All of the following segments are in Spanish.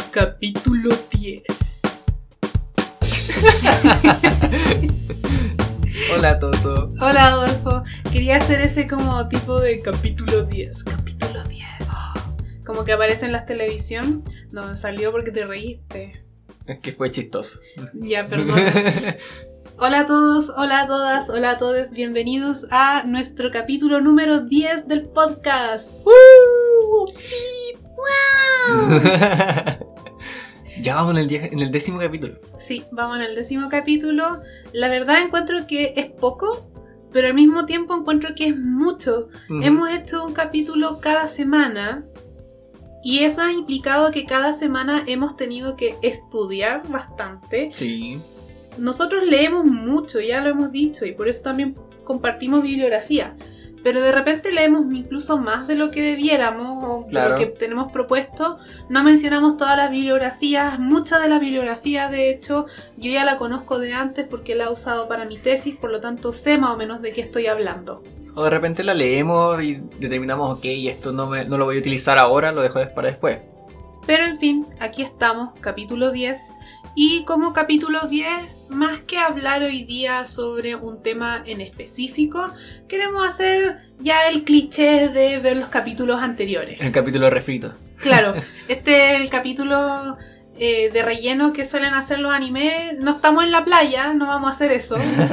Capítulo 10. Hola Toto. Hola Adolfo. Quería hacer ese como tipo de capítulo 10. Capítulo 10. Como que aparece en la televisión. No, salió porque te reíste. Es que fue chistoso. Ya, perdón. Hola a todos, hola a todas, hola a todos. Bienvenidos a nuestro capítulo número 10 del podcast. ¡Woo! ¡Wow! Ya vamos en el 10º capítulo. Sí, vamos en el 10º capítulo. La verdad encuentro que es poco, pero al mismo tiempo encuentro que es mucho. Hemos hecho un capítulo cada semana y eso ha implicado que cada semana hemos tenido que estudiar bastante. Sí. Nosotros leemos mucho, ya lo hemos dicho, y por eso también compartimos bibliografía. Pero de repente leemos incluso más de lo que debiéramos o Claro. de lo que tenemos propuesto. No mencionamos todas las bibliografías. Mucha de la bibliografía, de hecho, yo ya la conozco de antes porque la he usado para mi tesis, por lo tanto sé más o menos de qué estoy hablando. O de repente la leemos y determinamos, ok, esto no lo voy a utilizar ahora, lo dejo para después. Pero en fin, aquí estamos, capítulo 10. Y como capítulo 10, más que hablar hoy día sobre un tema en específico, queremos hacer ya el cliché de ver los capítulos anteriores. El capítulo refrito. Claro, este es el capítulo de relleno que suelen hacer los animes. No estamos en la playa, no vamos a hacer eso.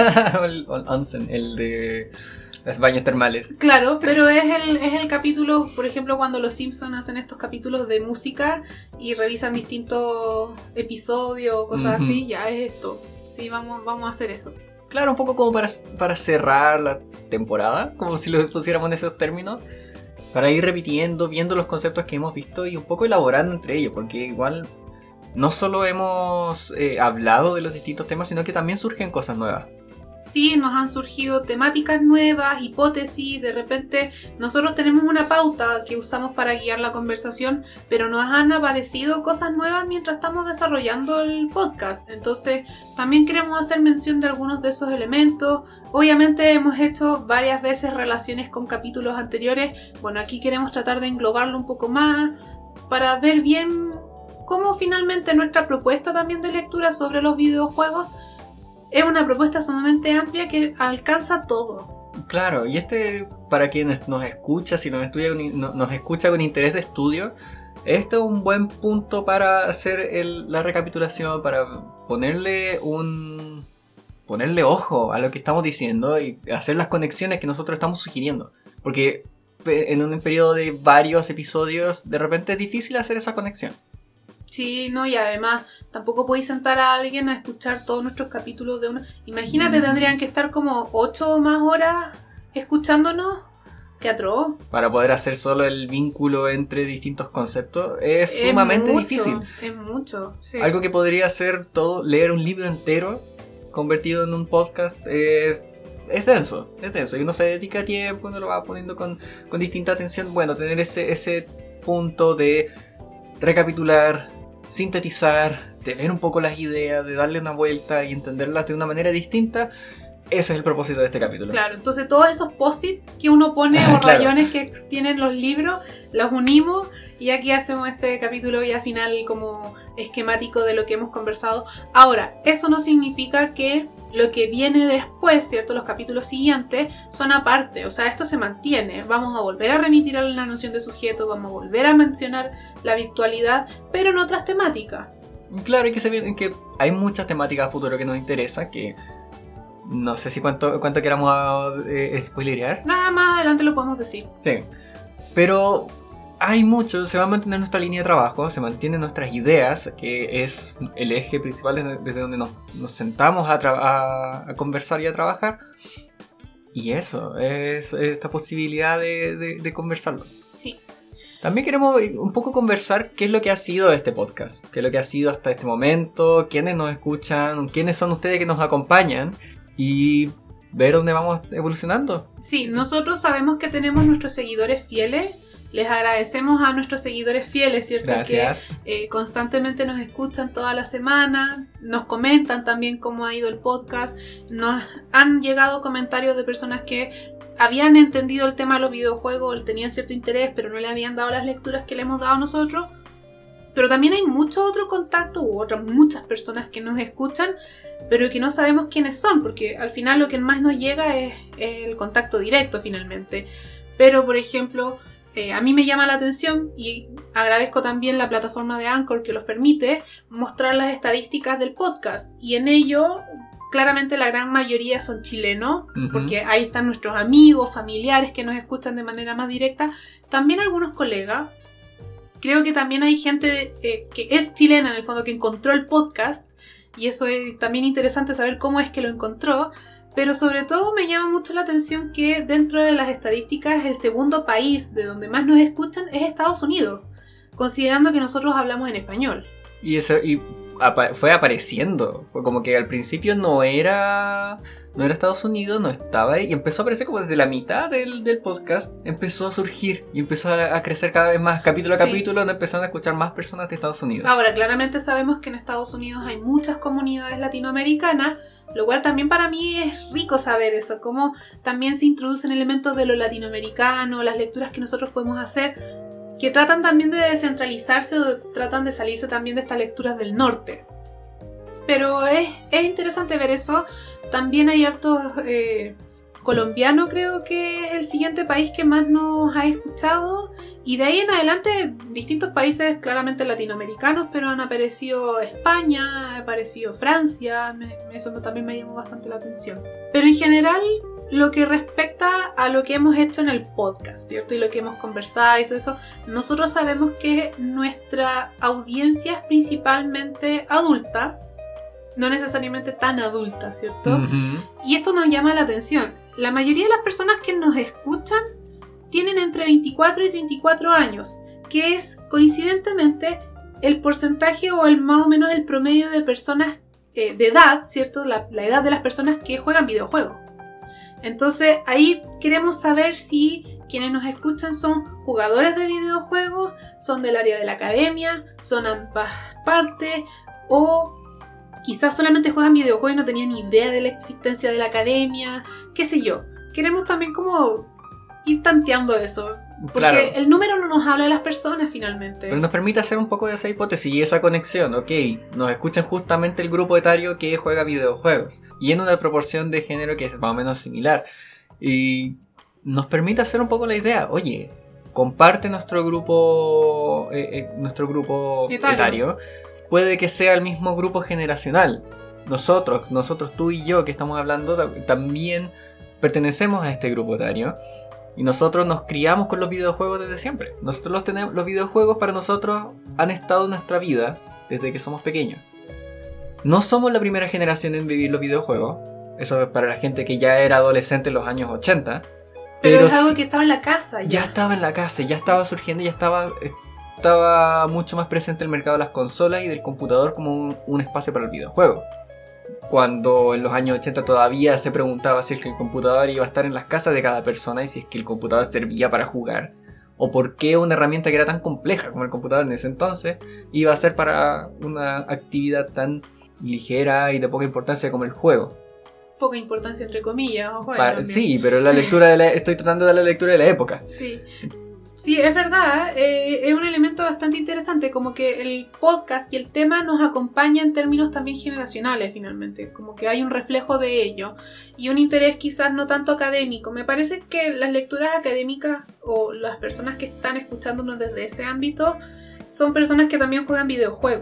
el onsen, el de las baños termales. Claro, pero es el capítulo, por ejemplo, cuando los Simpsons hacen estos capítulos de música y revisan distintos episodios o cosas así, ya es esto. Sí, vamos a hacer eso. Claro, un poco como para cerrar la temporada, como si lo pusiéramos en esos términos, para ir repitiendo, viendo los conceptos que hemos visto y un poco elaborando entre ellos, porque igual no solo hemos hablado de los distintos temas, sino que también surgen cosas nuevas. Sí, nos han surgido temáticas nuevas, hipótesis, de repente nosotros tenemos una pauta que usamos para guiar la conversación, pero nos han aparecido cosas nuevas mientras estamos desarrollando el podcast, entonces también queremos hacer mención de algunos de esos elementos. Obviamente hemos hecho varias veces relaciones con capítulos anteriores, bueno, aquí queremos tratar de englobarlo un poco más para ver bien cómo finalmente nuestra propuesta también de lectura sobre los videojuegos es una propuesta sumamente amplia que alcanza todo. Claro, y para quienes nos escucha, si nos escucha con interés de estudio, este es un buen punto para hacer la recapitulación, para ponerle ojo a lo que estamos diciendo y hacer las conexiones que nosotros estamos sugiriendo. Porque en un periodo de varios episodios, de repente es difícil hacer esa conexión. Sí, no, y además tampoco podéis sentar a alguien a escuchar todos nuestros capítulos de una... Imagínate, tendrían que estar como 8 o más horas escuchándonos. ¡Qué atroz! Para poder hacer solo el vínculo entre distintos conceptos es sumamente difícil. Es mucho, sí. Algo que podría ser leer un libro entero convertido en un podcast es denso. Y uno se dedica tiempo, uno lo va poniendo con distinta atención. Bueno, tener ese punto de recapitular, sintetizar, de ver un poco las ideas, de darle una vuelta y entenderlas de una manera distinta. Ese es el propósito de este capítulo. Claro, entonces todos esos post-it que uno pone o claro, rayones que tienen los libros, los unimos y aquí hacemos este capítulo ya final como esquemático de lo que hemos conversado. Ahora, eso no significa que lo que viene después, ¿cierto? Los capítulos siguientes son aparte, o sea, esto se mantiene. Vamos a volver a remitir a la noción de sujeto, vamos a volver a mencionar la virtualidad, pero en otras temáticas. Claro, y que hay muchas temáticas a futuro que nos interesan, que no sé si cuánto queramos spoilerear. Nada más adelante lo podemos decir. Sí, pero hay mucho, se va a mantener nuestra línea de trabajo, se mantienen nuestras ideas, que es el eje principal desde donde nos sentamos a conversar y a trabajar. Y eso, es esta posibilidad de conversarlo. Sí. También queremos un poco conversar qué es lo que ha sido este podcast, qué es lo que ha sido hasta este momento, quiénes nos escuchan, quiénes son ustedes que nos acompañan y ver dónde vamos evolucionando. Sí, nosotros sabemos que tenemos nuestros seguidores fieles. Les agradecemos a nuestros seguidores fieles, ¿cierto? Gracias. Que constantemente nos escuchan toda la semana, nos comentan también cómo ha ido el podcast. Nos han llegado comentarios de personas que habían entendido el tema de los videojuegos, tenían cierto interés, pero no le habían dado las lecturas que le hemos dado nosotros. Pero también hay mucho otro contacto u otras muchas personas que nos escuchan, pero que no sabemos quiénes son, porque al final lo que más nos llega es el contacto directo finalmente. Pero, por ejemplo, a mí me llama la atención, y agradezco también la plataforma de Anchor que los permite, mostrar las estadísticas del podcast. Y en ello, claramente la gran mayoría son chilenos, porque ahí están nuestros amigos, familiares que nos escuchan de manera más directa. También algunos colegas. Creo que también hay gente que es chilena en el fondo, que encontró el podcast. Y eso es también interesante saber cómo es que lo encontró. Pero sobre todo me llama mucho la atención que dentro de las estadísticas el segundo país de donde más nos escuchan es Estados Unidos, considerando que nosotros hablamos en español. Y eso fue apareciendo, fue como que al principio no era Estados Unidos, no estaba ahí, y empezó a aparecer como desde la mitad del podcast, empezó a surgir y empezó a crecer cada vez más, capítulo a capítulo, donde empezaron a escuchar más personas de Estados Unidos. Ahora, claramente sabemos que en Estados Unidos hay muchas comunidades latinoamericanas, lo cual también para mí es rico saber eso, cómo también se introducen elementos de lo latinoamericano, las lecturas que nosotros podemos hacer, que tratan también de descentralizarse o tratan de salirse también de estas lecturas del norte. Pero es interesante ver eso. También hay hartos colombiano, creo que es el siguiente país que más nos ha escuchado, y de ahí en adelante distintos países claramente latinoamericanos, pero han aparecido España, ha aparecido Francia, eso también me llamó bastante la atención. Pero en general, lo que respecta a lo que hemos hecho en el podcast, ¿cierto? Y lo que hemos conversado y todo eso, nosotros sabemos que nuestra audiencia es principalmente adulta, no necesariamente tan adulta, ¿cierto? Y esto nos llama la atención. La mayoría de las personas que nos escuchan tienen entre 24 y 34 años, que es coincidentemente el porcentaje o más o menos el promedio de personas de edad, ¿cierto? La edad de las personas que juegan videojuegos. Entonces ahí queremos saber si quienes nos escuchan son jugadores de videojuegos, son del área de la academia, son ambas partes, o quizás solamente juegan videojuegos y no tenían ni idea de la existencia de la academia, qué sé yo. Queremos también como ir tanteando eso, porque claro, el número no nos habla de las personas finalmente. Pero nos permite hacer un poco de esa hipótesis y esa conexión. Ok, nos escuchan justamente el grupo etario que juega videojuegos y en una proporción de género que es más o menos similar. Y nos permite hacer un poco la idea, oye, comparte nuestro grupo etario. Puede que sea el mismo grupo generacional. Nosotros, tú y yo que estamos hablando, también pertenecemos a este grupo etario. Y nosotros nos criamos con los videojuegos desde siempre. Los videojuegos para nosotros han estado en nuestra vida desde que somos pequeños. No somos la primera generación en vivir los videojuegos. Eso es para la gente que ya era adolescente en los años 80. Pero es algo que estaba en la casa. Ya estaba en la casa, ya estaba surgiendo, ya estaba mucho más presente el mercado de las consolas y del computador como un espacio para el videojuego. Cuando en los años 80 todavía se preguntaba si es que el computador iba a estar en las casas de cada persona y si es que el computador servía para jugar, o por qué una herramienta que era tan compleja como el computador en ese entonces iba a ser para una actividad tan ligera y de poca importancia como el juego. Poca importancia entre comillas, ojo. Sí, pero estoy tratando de dar la lectura de la época. Sí, es verdad, es un elemento bastante interesante, como que el podcast y el tema nos acompaña en términos también generacionales finalmente, como que hay un reflejo de ello y un interés quizás no tanto académico. Me parece que las lecturas académicas o las personas que están escuchándonos desde ese ámbito son personas que también juegan videojuegos.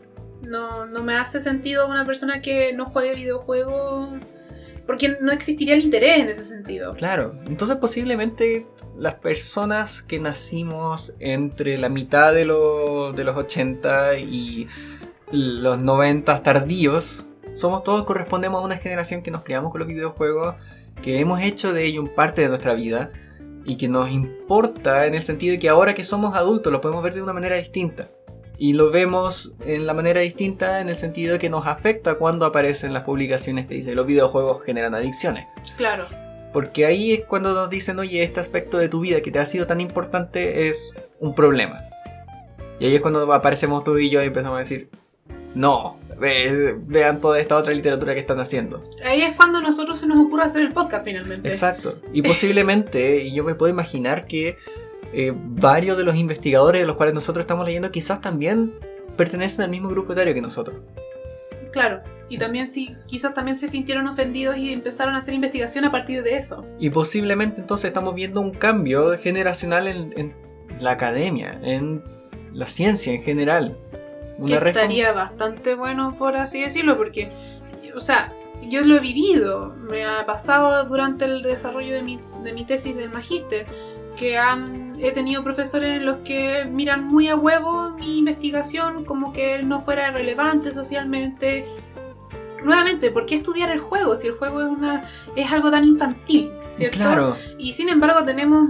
No me hace sentido una persona que no juegue videojuegos, porque no existiría el interés en ese sentido. Claro, entonces posiblemente las personas que nacimos entre la mitad de los 80 y los 90 tardíos, correspondemos a una generación que nos criamos con los videojuegos, que hemos hecho de ello parte de nuestra vida y que nos importa en el sentido de que ahora que somos adultos lo podemos ver de una manera distinta. Y lo vemos en la manera distinta en el sentido de que nos afecta cuando aparecen las publicaciones que dicen los videojuegos generan adicciones. Claro. Porque ahí es cuando nos dicen, oye, este aspecto de tu vida que te ha sido tan importante es un problema. Y ahí es cuando aparecemos tú y yo y empezamos a decir, no, vean toda esta otra literatura que están haciendo. Ahí es cuando a nosotros se nos ocurre hacer el podcast finalmente. Exacto. Y posiblemente, y yo me puedo imaginar que varios de los investigadores de los cuales nosotros estamos leyendo quizás también pertenecen al mismo grupo etario que nosotros. Claro, y también sí, quizás también se sintieron ofendidos y empezaron a hacer investigación a partir de eso. Y posiblemente entonces estamos viendo un cambio generacional en la academia, en la ciencia en general. Que estaría bastante bueno, por así decirlo, porque, o sea, yo lo he vivido, me ha pasado durante el desarrollo de mi tesis del magíster, que he tenido profesores en los que miran muy a huevo mi investigación como que no fuera relevante socialmente. Nuevamente, ¿por qué estudiar el juego si el juego es algo tan infantil, ¿cierto? Claro. Y sin embargo tenemos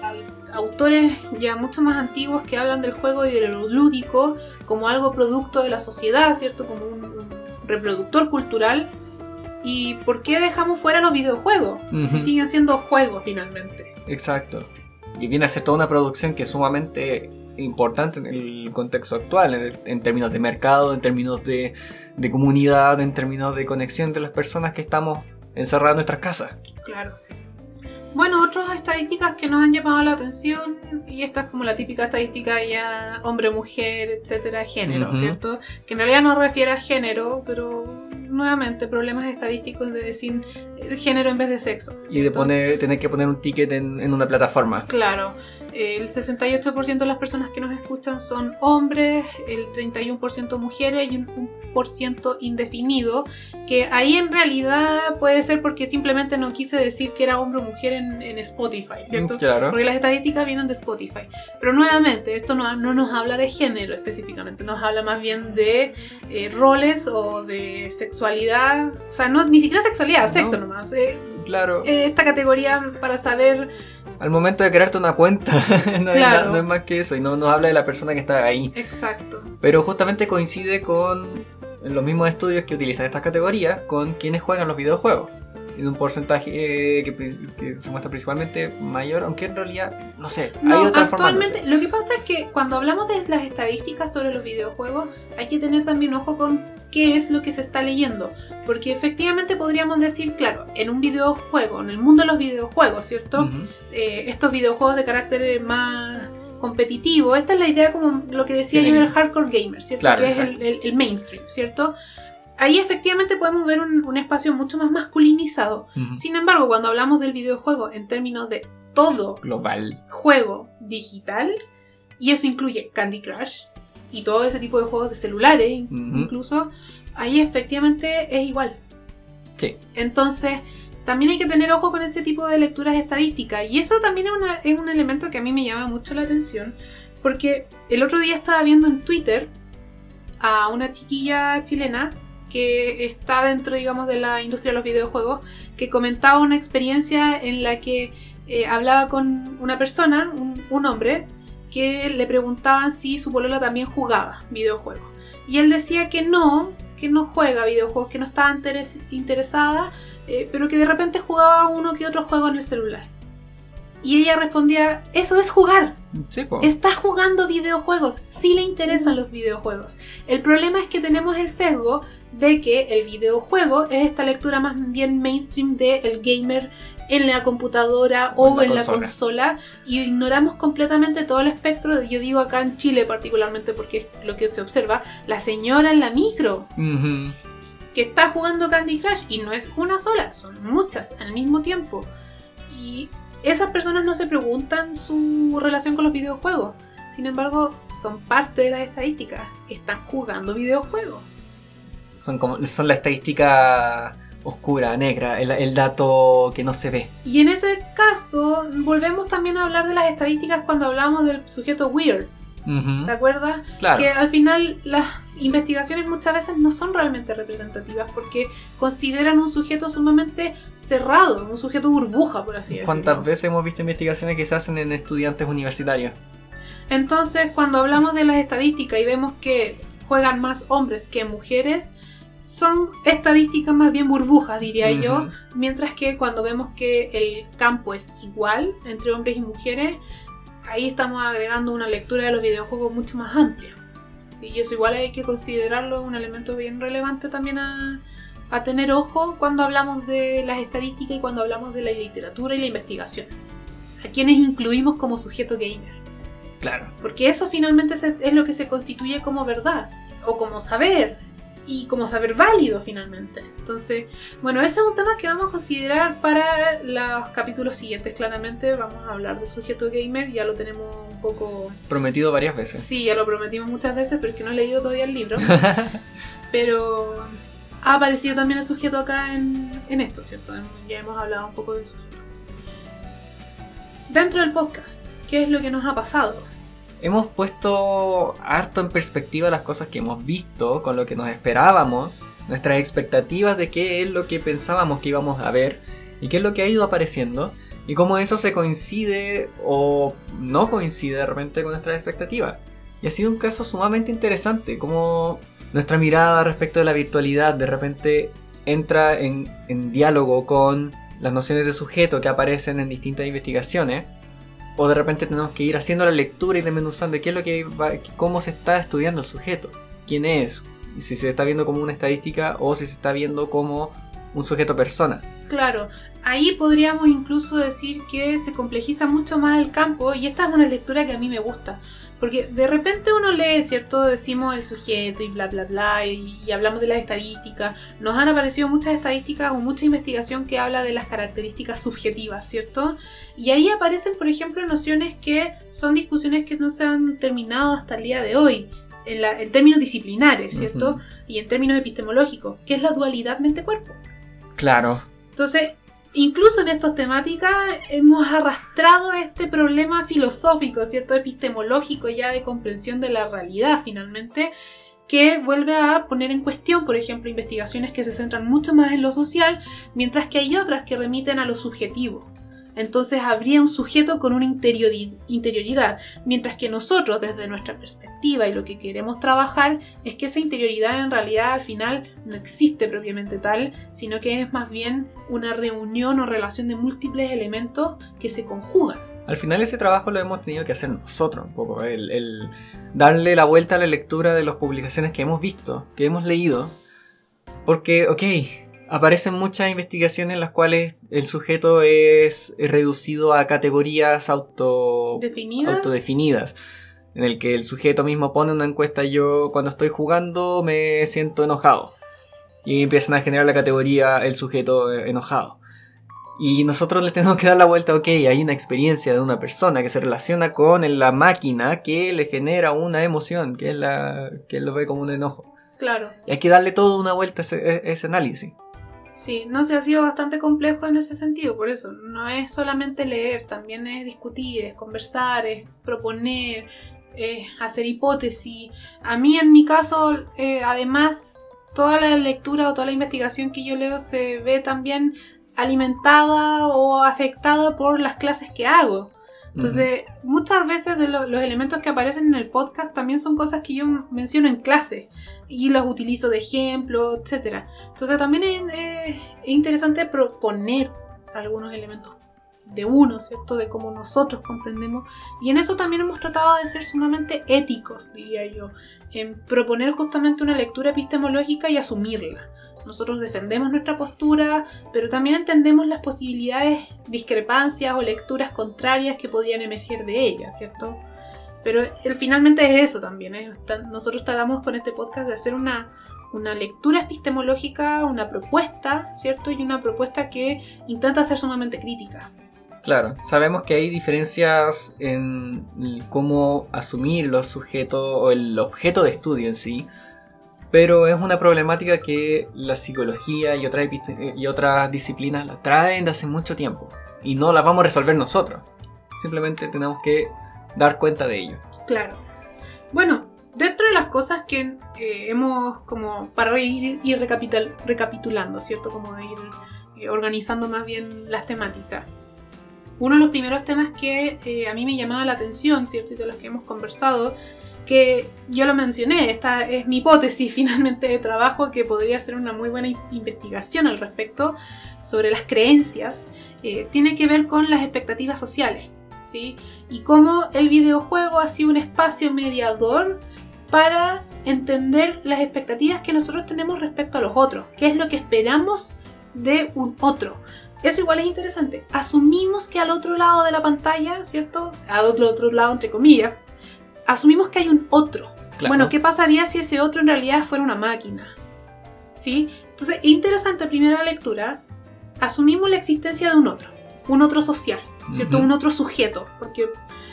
autores ya mucho más antiguos que hablan del juego y de lo lúdico como algo producto de la sociedad, ¿cierto? Como un reproductor cultural. ¿Y por qué dejamos fuera los videojuegos? Si siguen siendo juegos finalmente. Exacto. Y viene a ser toda una producción que es sumamente importante en el contexto actual, en términos de mercado, en términos de comunidad, en términos de conexión entre las personas que estamos encerradas en nuestras casas. Claro. Bueno, otras estadísticas que nos han llamado la atención, y esta es como la típica estadística ya hombre-mujer, etcétera, género, ¿cierto? Que en realidad no refiere a género, pero nuevamente problemas estadísticos de decir género en vez de sexo, ¿cierto? Y de tener que poner un ticket en una plataforma. Claro. El 68% de las personas que nos escuchan son hombres, el 31% mujeres y un 1% indefinido, que ahí en realidad puede ser porque simplemente no quise decir que era hombre o mujer en Spotify, ¿cierto? Claro. Porque las estadísticas vienen de Spotify. Pero nuevamente, esto no nos habla de género específicamente, nos habla más bien de roles o de sexualidad, o sea, ni siquiera sexualidad, sexo nomás. Claro. Esta categoría para saber... Al momento de crearte una cuenta, claro. no es más que eso, y no nos habla de la persona que está ahí. Exacto. Pero justamente coincide con los mismos estudios que utilizan estas categorías con quienes juegan los videojuegos. En un porcentaje que se muestra principalmente mayor, aunque en realidad, no sé, ha ido transformándose. Actualmente, lo que pasa es que cuando hablamos de las estadísticas sobre los videojuegos, hay que tener también ojo con qué es lo que se está leyendo. Porque efectivamente podríamos decir, claro, en un videojuego, en el mundo de los videojuegos, ¿cierto? Estos videojuegos de carácter más competitivo, esta es la idea como lo que decía yo del hardcore gamer, ¿cierto? Claro, que es el mainstream, ¿cierto? Ahí efectivamente podemos ver un espacio mucho más masculinizado. Sin embargo, cuando hablamos del videojuego en términos de todo global juego digital, y eso incluye Candy Crush y todo ese tipo de juegos de celulares incluso, ahí efectivamente es igual. Sí. Entonces, también hay que tener ojo con ese tipo de lecturas estadísticas, y eso también es un elemento que a mí me llama mucho la atención, porque el otro día estaba viendo en Twitter a una chiquilla chilena que está dentro, digamos, de la industria de los videojuegos, que comentaba una experiencia en la que hablaba con una persona, un hombre, que le preguntaban si su polola también jugaba videojuegos. Y él decía que no juega videojuegos, que no estaba interesada, pero que de repente jugaba uno que otro juego en el celular. Y ella respondía, eso es jugar. Sí, po. Está jugando videojuegos, sí le interesan los videojuegos. El problema es que tenemos el sesgo de que el videojuego es esta lectura más bien mainstream del gamer en la computadora o en la consola, y ignoramos completamente todo el espectro, yo digo acá en Chile particularmente porque es lo que se observa, la señora en la micro que está jugando Candy Crush, y no es una sola, son muchas al mismo tiempo, y esas personas no se preguntan su relación con los videojuegos, sin embargo son parte de las estadísticas, están jugando videojuegos. Son la estadística oscura, negra, el dato que no se ve. Y en ese caso, volvemos también a hablar de las estadísticas cuando hablamos del sujeto weird. ¿Te acuerdas? Claro. Que al final las investigaciones muchas veces no son realmente representativas porque consideran un sujeto sumamente cerrado, un sujeto burbuja, por así decirlo. ¿Cuántas veces hemos visto investigaciones que se hacen en estudiantes universitarios? Entonces, cuando hablamos de las estadísticas y vemos que juegan más hombres que mujeres, son estadísticas más bien burbujas, diría yo, mientras que cuando vemos que el campo es igual entre hombres y mujeres, ahí estamos agregando una lectura de los videojuegos mucho más amplia. Y eso igual hay que considerarlo un elemento bien relevante también a tener ojo cuando hablamos de las estadísticas y cuando hablamos de la literatura y la investigación. A quienes incluimos como sujeto gamer. Claro. Porque eso finalmente es lo que se constituye como verdad, o como saber, y como saber válido finalmente. Entonces, bueno, ese es un tema que vamos a considerar para los capítulos siguientes. Claramente vamos a hablar del sujeto gamer, ya lo tenemos un poco... Prometido varias veces. Sí, ya lo prometimos muchas veces, pero es que no he leído todavía el libro. Pero ha aparecido también el sujeto acá en esto, ¿cierto? Ya hemos hablado un poco del sujeto. Dentro del podcast, ¿qué es lo que nos ha pasado? Hemos puesto harto en perspectiva las cosas que hemos visto, con lo que nos esperábamos, nuestras expectativas de qué es lo que pensábamos que íbamos a ver y qué es lo que ha ido apareciendo y cómo eso se coincide o no coincide de repente con nuestras expectativas. Y ha sido un caso sumamente interesante, como nuestra mirada respecto de la virtualidad de repente entra en diálogo con las nociones de sujeto que aparecen en distintas investigaciones. O de repente tenemos que ir haciendo la lectura y desmenuzando qué es lo que cómo se está estudiando el sujeto, quién es, si se está viendo como una estadística o si se está viendo como un sujeto persona. Claro, ahí podríamos incluso decir que se complejiza mucho más el campo, y esta es una lectura que a mí me gusta, porque de repente uno lee, ¿cierto? Decimos el sujeto y bla bla bla, y hablamos de las estadísticas. Nos han aparecido muchas estadísticas o mucha investigación que habla de las características subjetivas, ¿cierto? Y ahí aparecen, por ejemplo, nociones que son discusiones que no se han terminado hasta el día de hoy, en términos disciplinares, ¿cierto? Y en términos epistemológicos, que es la dualidad mente-cuerpo. Claro. Entonces, incluso en estas temáticas hemos arrastrado este problema filosófico, ¿cierto? Epistemológico ya de comprensión de la realidad finalmente, que vuelve a poner en cuestión, por ejemplo, investigaciones que se centran mucho más en lo social, mientras que hay otras que remiten a lo subjetivo. Entonces habría un sujeto con una interioridad, mientras que nosotros desde nuestra perspectiva y lo que queremos trabajar es que esa interioridad en realidad al final no existe propiamente tal, sino que es más bien una reunión o relación de múltiples elementos que se conjugan. Al final ese trabajo lo hemos tenido que hacer nosotros un poco, el darle la vuelta a la lectura de las publicaciones que hemos visto, que hemos leído, porque, aparecen muchas investigaciones en las cuales el sujeto es reducido a categorías autodefinidas, en el que el sujeto mismo pone una encuesta: yo cuando estoy jugando me siento enojado, y empiezan a generar la categoría el sujeto enojado. Y nosotros le tenemos que dar la vuelta, hay una experiencia de una persona que se relaciona con la máquina que le genera una emoción, que lo ve como un enojo. Claro. Y hay que darle toda una vuelta a ese análisis. Sí, no sé, ha sido bastante complejo en ese sentido, por eso no es solamente leer, también es discutir, es conversar, es proponer, es hacer hipótesis. A mí en mi caso, además, toda la lectura o toda la investigación que yo leo se ve también alimentada o afectada por las clases que hago. Entonces, muchas veces de los elementos que aparecen en el podcast también son cosas que yo menciono en clase y los utilizo de ejemplo, etc. Entonces, también es interesante proponer algunos elementos de uno, ¿cierto? De cómo nosotros comprendemos. Y en eso también hemos tratado de ser sumamente éticos, diría yo, en proponer justamente una lectura epistemológica y asumirla. Nosotros defendemos nuestra postura, pero también entendemos las posibilidades, discrepancias o lecturas contrarias que podrían emerger de ella, ¿cierto? Pero finalmente es eso también, ¿eh? Nosotros tratamos con este podcast de hacer una lectura epistemológica, una propuesta, ¿cierto? Y una propuesta que intenta ser sumamente crítica. Claro, sabemos que hay diferencias en cómo asumir los sujetos o el objeto de estudio en sí, pero es una problemática que la psicología y otras disciplinas la traen de hace mucho tiempo y no la vamos a resolver nosotros. Simplemente tenemos que dar cuenta de ello. Claro. Bueno, dentro de las cosas que hemos como para ir recapitulando, ¿cierto? Como ir organizando más bien las temáticas. Uno de los primeros temas que a mí me llamaba la atención, ¿cierto? Y de los que hemos conversado, que yo lo mencioné, esta es mi hipótesis finalmente de trabajo, que podría ser una muy buena investigación al respecto sobre las creencias, tiene que ver con las expectativas sociales, ¿sí? Y cómo el videojuego ha sido un espacio mediador para entender las expectativas que nosotros tenemos respecto a los otros, qué es lo que esperamos de un otro. Eso igual es interesante. Asumimos que al otro lado de la pantalla, ¿cierto? Al otro lado, entre comillas, asumimos que hay un otro. Claro. Bueno, ¿qué pasaría si ese otro en realidad fuera una máquina? ¿Sí? Entonces, interesante primera lectura, asumimos la existencia de un otro social, ¿cierto? Un otro sujeto, porque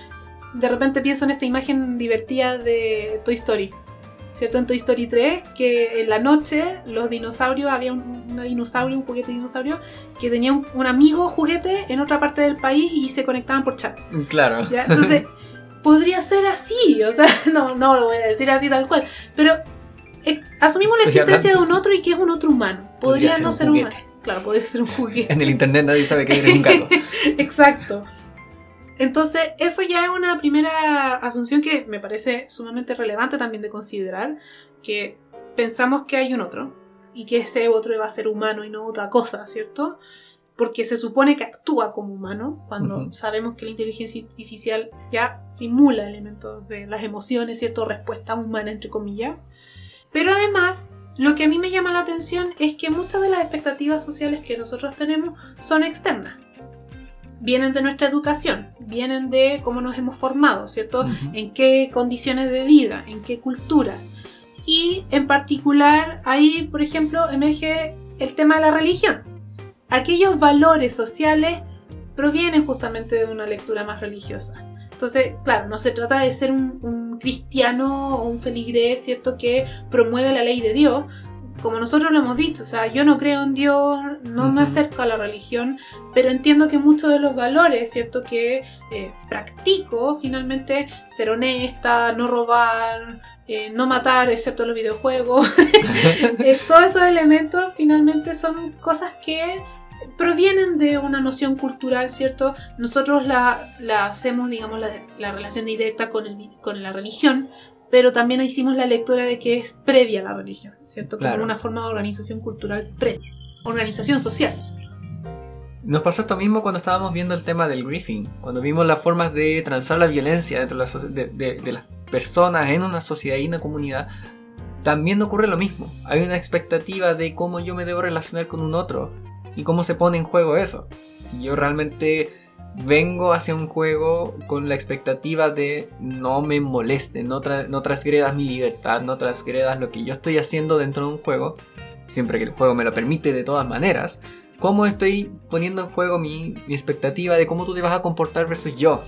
de repente pienso en esta imagen divertida de Toy Story, ¿cierto? En Toy Story 3, que en la noche los dinosaurios, había un juguete de dinosaurio, que tenía un amigo juguete en otra parte del país y se conectaban por chat. Claro. ¿Ya? Entonces, podría ser así, o sea, no lo voy a decir así tal cual, pero asumimos la existencia de un otro y que es un otro humano. Podría no ser un humano. Claro, podría ser un juguete. En el internet nadie sabe que eres un gato. Exacto. Entonces, eso ya es una primera asunción que me parece sumamente relevante también de considerar, que pensamos que hay un otro y que ese otro va a ser humano y no otra cosa, ¿cierto? Porque se supone que actúa como humano, cuando sabemos que la inteligencia artificial ya simula elementos de las emociones, ¿cierto? Respuesta humana, entre comillas. Pero además, lo que a mí me llama la atención es que muchas de las expectativas sociales que nosotros tenemos son externas. Vienen de nuestra educación, vienen de cómo nos hemos formado, ¿cierto? En qué condiciones de vida, en qué culturas. Y en particular, ahí, por ejemplo, emerge el tema de la religión. Aquellos valores sociales provienen justamente de una lectura más religiosa. Entonces, claro, no se trata de ser un cristiano o un feligrés, ¿cierto?, que promueve la ley de Dios, como nosotros lo hemos dicho. O sea, yo no creo en Dios, no me acerco a la religión, pero entiendo que muchos de los valores, ¿cierto?, que practico, finalmente, ser honesta, no robar, no matar, excepto en los videojuegos, todos esos elementos finalmente son cosas que provienen de una noción cultural, ¿cierto? Nosotros la hacemos, digamos, la relación directa con la religión, pero también hicimos la lectura de que es previa a la religión, ¿cierto? Como Claro. una forma de organización cultural previa, organización social. Nos pasó esto mismo cuando estábamos viendo el tema del griefing, cuando vimos las formas de transar la violencia dentro de las personas en una sociedad y una comunidad. También ocurre lo mismo. Hay una expectativa de cómo yo me debo relacionar con un otro y cómo se pone en juego eso. Si yo realmente vengo hacia un juego con la expectativa de no me moleste, no transgredas mi libertad, no transgredas lo que yo estoy haciendo dentro de un juego, siempre que el juego me lo permite de todas maneras, ¿cómo estoy poniendo en juego mi expectativa de cómo tú te vas a comportar versus yo?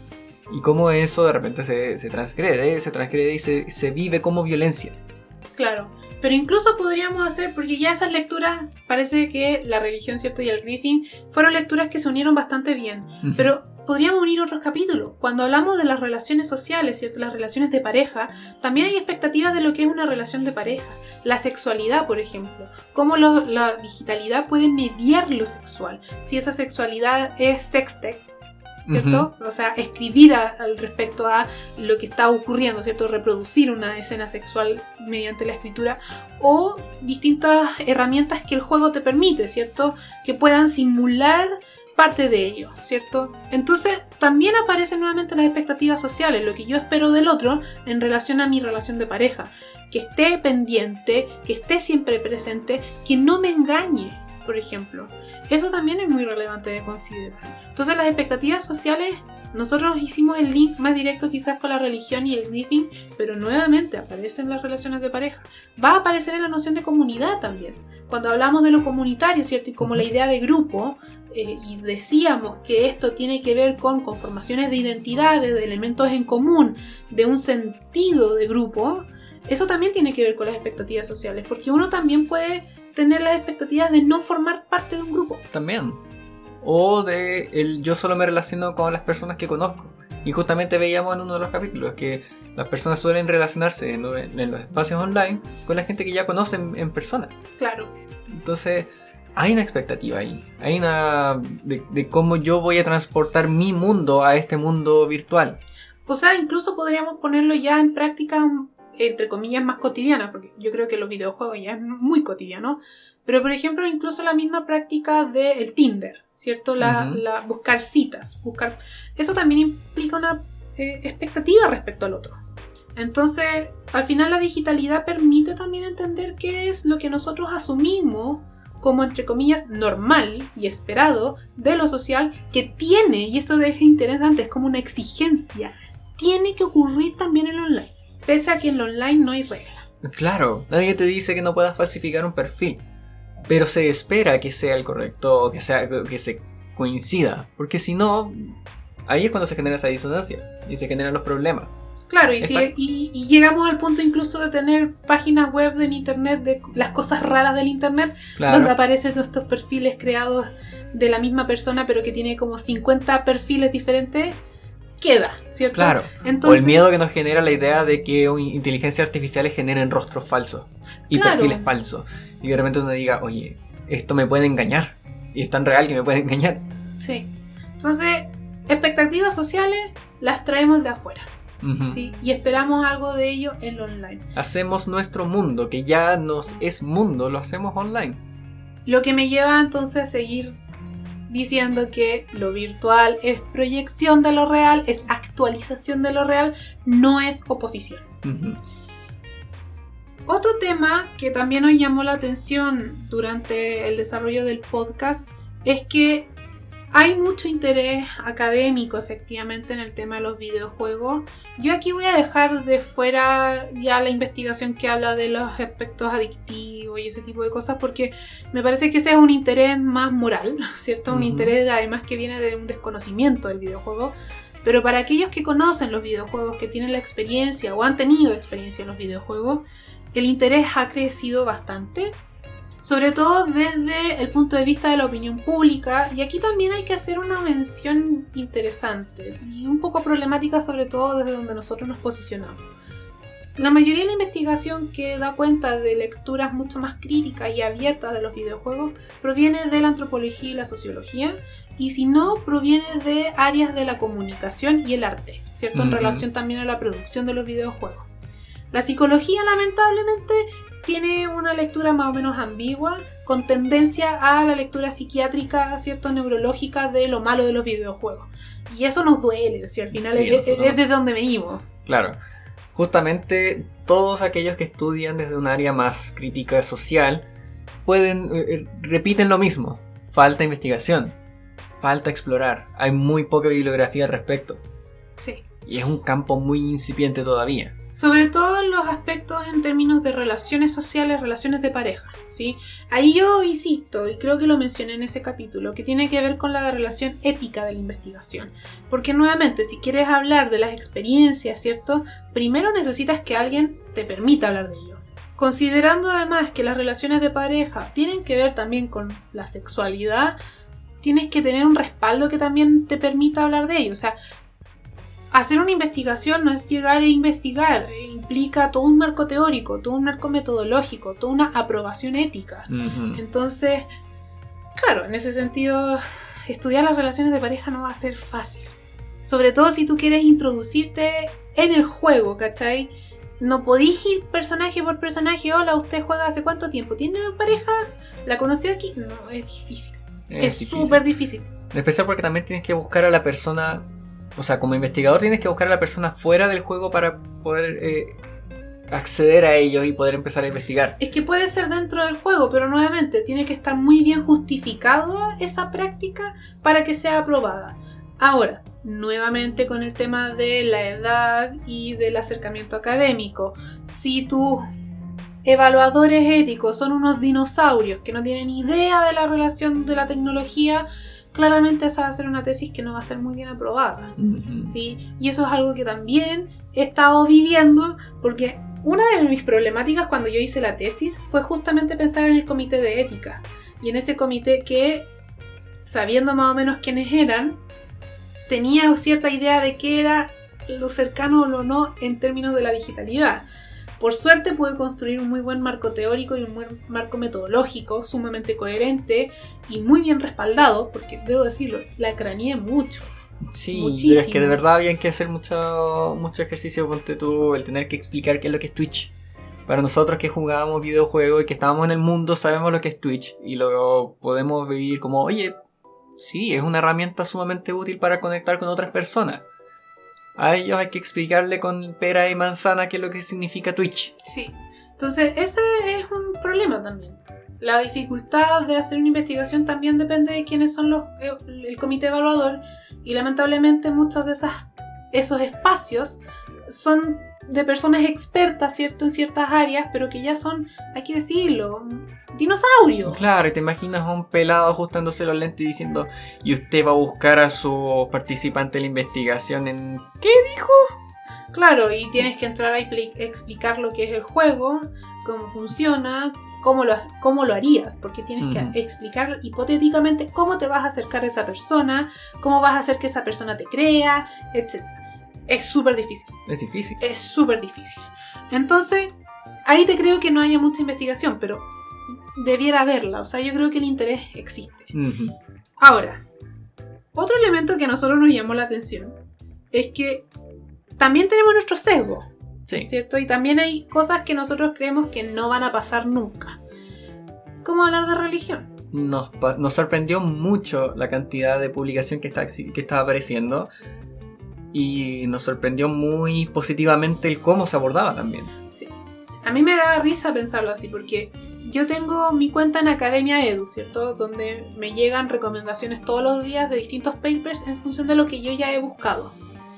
Y cómo eso de repente se transgrede y se vive como violencia. Claro, pero incluso podríamos hacer, porque ya esas lecturas, parece que la religión, ¿cierto?, y el griefing fueron lecturas que se unieron bastante bien, pero podríamos unir otros capítulos. Cuando hablamos de las relaciones sociales, ¿cierto?, las relaciones de pareja, también hay expectativas de lo que es una relación de pareja. La sexualidad, por ejemplo, cómo la digitalidad puede mediar lo sexual, si esa sexualidad es sextext, ¿cierto? O sea, escribir al respecto a lo que está ocurriendo, ¿cierto? Reproducir una escena sexual mediante la escritura, o distintas herramientas que el juego te permite, ¿cierto? Que puedan simular parte de ello, ¿cierto? Entonces también aparecen nuevamente las expectativas sociales, lo que yo espero del otro en relación a mi relación de pareja, que esté pendiente, que esté siempre presente, que no me engañe, por ejemplo. Eso también es muy relevante de considerar. Entonces las expectativas sociales, nosotros hicimos el link más directo quizás con la religión y el griefing, pero nuevamente aparecen las relaciones de pareja. Va a aparecer en la noción de comunidad también. Cuando hablamos de lo comunitario, ¿cierto?, y como la idea de grupo, y decíamos que esto tiene que ver con conformaciones de identidades, de elementos en común, de un sentido de grupo, eso también tiene que ver con las expectativas sociales, porque uno también puede tener las expectativas de no formar parte de un grupo. También. O de yo solo me relaciono con las personas que conozco. Y justamente veíamos en uno de los capítulos que las personas suelen relacionarse en los espacios online con la gente que ya conocen en persona. Claro. Entonces hay una expectativa ahí. Hay una de cómo yo voy a transportar mi mundo a este mundo virtual. O sea, incluso podríamos ponerlo ya en práctica, entre comillas, más cotidiana, porque yo creo que los videojuegos ya es muy cotidiano. Pero, por ejemplo, incluso la misma práctica del Tinder, ¿cierto? Buscar citas. Eso también implica una expectativa respecto al otro. Entonces, al final la digitalidad permite también entender qué es lo que nosotros asumimos como, entre comillas, normal y esperado de lo social, que tiene, y esto es interesante, es como una exigencia, tiene que ocurrir también en online, pese a que en lo online no hay regla. Claro, nadie te dice que no puedas falsificar un perfil, pero se espera que sea el correcto, que se coincida, porque si no, ahí es cuando se genera esa disonancia y se generan los problemas. Claro, y llegamos al punto incluso de tener páginas web en internet de las cosas raras del internet, Claro. donde aparecen estos perfiles creados de la misma persona, pero que tiene como 50 perfiles diferentes, queda, ¿cierto? Claro. Entonces, O el miedo que nos genera la idea de que inteligencias artificiales generen rostros falsos y Claro. perfiles falsos. Y de repente uno diga, oye, esto me puede engañar. Y es tan real que me puede engañar. Sí. Entonces, expectativas sociales las traemos de afuera. Ujú. ¿Sí? Y esperamos algo de ello en lo online. Hacemos nuestro mundo, que ya nos es mundo, lo hacemos online. Lo que me lleva entonces a seguir diciendo que lo virtual es proyección de lo real, es actualización de lo real, no es oposición. Ujú. Otro tema que también nos llamó la atención durante el desarrollo del podcast es que hay mucho interés académico efectivamente en el tema de los videojuegos. Yo aquí voy a dejar de fuera ya la investigación que habla de los aspectos adictivos y ese tipo de cosas, porque me parece que ese es un interés más moral, ¿cierto? Un Ujú. interés además que viene de un desconocimiento del videojuego. Pero para aquellos que conocen los videojuegos, que tienen la experiencia o han tenido experiencia en los videojuegos, el interés ha crecido bastante. Sobre todo desde el punto de vista de la opinión pública, y aquí también hay que hacer una mención interesante y un poco problemática, sobre todo desde donde nosotros nos posicionamos. La mayoría de la investigación que da cuenta de lecturas mucho más críticas y abiertas de los videojuegos proviene de la antropología y la sociología, y si no, proviene de áreas de la comunicación y el arte, ¿cierto? En Ujú. relación también a la producción de los videojuegos. La psicología, lamentablemente, tiene una lectura más o menos ambigua, con tendencia a la lectura psiquiátrica, ¿cierto? Neurológica de lo malo de los videojuegos. Y eso nos duele, si al final Sí, es nosotros- de donde venimos. Claro. Justamente todos aquellos que estudian desde un área más crítica social repiten lo mismo. Falta investigación, falta explorar. Hay muy poca bibliografía al respecto. Sí. Y es un campo muy incipiente todavía. Sobre todo en los aspectos en términos de relaciones sociales, relaciones de pareja, ¿sí? Ahí yo insisto, y creo que lo mencioné en ese capítulo, que tiene que ver con la relación ética de la investigación. Porque nuevamente, si quieres hablar de las experiencias, ¿cierto? Primero necesitas que alguien te permita hablar de ello. Considerando además que las relaciones de pareja tienen que ver también con la sexualidad, tienes que tener un respaldo que también te permita hablar de ello. O sea, hacer una investigación no es llegar a investigar, implica todo un marco teórico, todo un marco metodológico, toda una aprobación ética. Ujú. Entonces, claro, en ese sentido, estudiar las relaciones de pareja no va a ser fácil. Sobre todo si tú quieres introducirte en el juego, ¿cachai? No podéis ir personaje por personaje. Hola, ¿usted juega hace cuánto tiempo? ¿Tiene pareja? ¿La conoció aquí? No, es difícil. Es difícil. súper difícil. En especial porque también tienes que buscar a la persona. O sea, como investigador tienes que buscar a la persona fuera del juego para poder acceder a ellos y poder empezar a investigar. Es que puede ser dentro del juego, pero nuevamente tiene que estar muy bien justificado esa práctica para que sea aprobada. Ahora, nuevamente con el tema de la edad y del acercamiento académico. Si tus evaluadores éticos son unos dinosaurios que no tienen idea de la relación de la tecnología, claramente esa va a ser una tesis que no va a ser muy bien aprobada. Ujú. ¿Sí? Y eso es algo que también he estado viviendo, porque una de mis problemáticas cuando yo hice la tesis fue justamente pensar en el comité de ética. Y en ese comité que, sabiendo más o menos quiénes eran, tenía cierta idea de qué era lo cercano o lo no en términos de la digitalidad. Por suerte pude construir un muy buen marco teórico y un buen marco metodológico, sumamente coherente y muy bien respaldado, porque debo decirlo, la craneé mucho. Sí, Muchísimo. pero es que de verdad había que hacer mucho ejercicio, ponte tú, el tener que explicar qué es lo que es Twitch. Para nosotros que jugábamos videojuegos y que estábamos en el mundo, sabemos lo que es Twitch y lo podemos vivir como, oye, sí, es una herramienta sumamente útil para conectar con otras personas. A ellos hay que explicarle con pera y manzana qué es lo que significa Twitch. Sí, entonces ese es un problema también. La dificultad de hacer una investigación también depende de quiénes son el comité evaluador, y lamentablemente muchas de esas esos espacios son de personas expertas, ¿cierto? En ciertas áreas, pero que ya son, hay que decirlo, dinosaurios. Claro, y te imaginas a un pelado ajustándose los lentes y diciendo, y usted va a buscar a su participante en la investigación en... ¿Qué dijo? Claro, y tienes que entrar a explicar lo que es el juego, cómo funciona, cómo lo harías, porque tienes que explicar hipotéticamente cómo te vas a acercar a esa persona, cómo vas a hacer que esa persona te crea, etc. Es súper difícil. Es difícil. Es súper difícil. Entonces, ahí te creo que no haya mucha investigación, pero debiera haberla. O sea, yo creo que el interés existe. Ahora, otro elemento que a nosotros nos llamó la atención es que también tenemos nuestro sesgo. Sí. ¿Cierto? Y también hay cosas que nosotros creemos que no van a pasar nunca. ¿Cómo hablar de religión? Nos sorprendió mucho la cantidad de publicación que estaba apareciendo. Y nos sorprendió muy positivamente el cómo se abordaba también. Sí. A mí me da risa pensarlo así, porque yo tengo mi cuenta en Academia Edu, ¿cierto? Donde me llegan recomendaciones todos los días de distintos papers en función de lo que yo ya he buscado.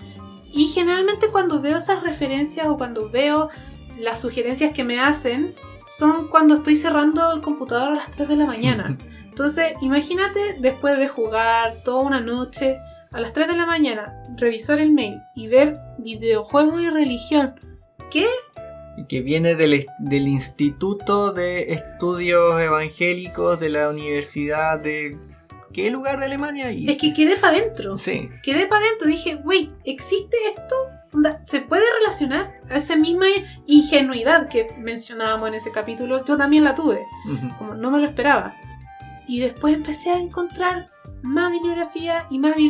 Y generalmente cuando veo esas referencias o cuando veo las sugerencias que me hacen, son cuando estoy cerrando el computador a las 3 de la mañana. Entonces, imagínate después de jugar toda una noche, a las 3 de la mañana, revisar el mail y ver videojuegos y religión. ¿Qué? Y que viene del Instituto de Estudios Evangélicos de la Universidad de... ¿Qué lugar de Alemania? Es que quedé para adentro. Sí. Quedé para adentro. Dije, güey, ¿existe esto? ¿Se puede relacionar? A esa misma ingenuidad que mencionábamos en ese capítulo, yo también la tuve. Como no me lo esperaba. Y después empecé a encontrar más bibliografía,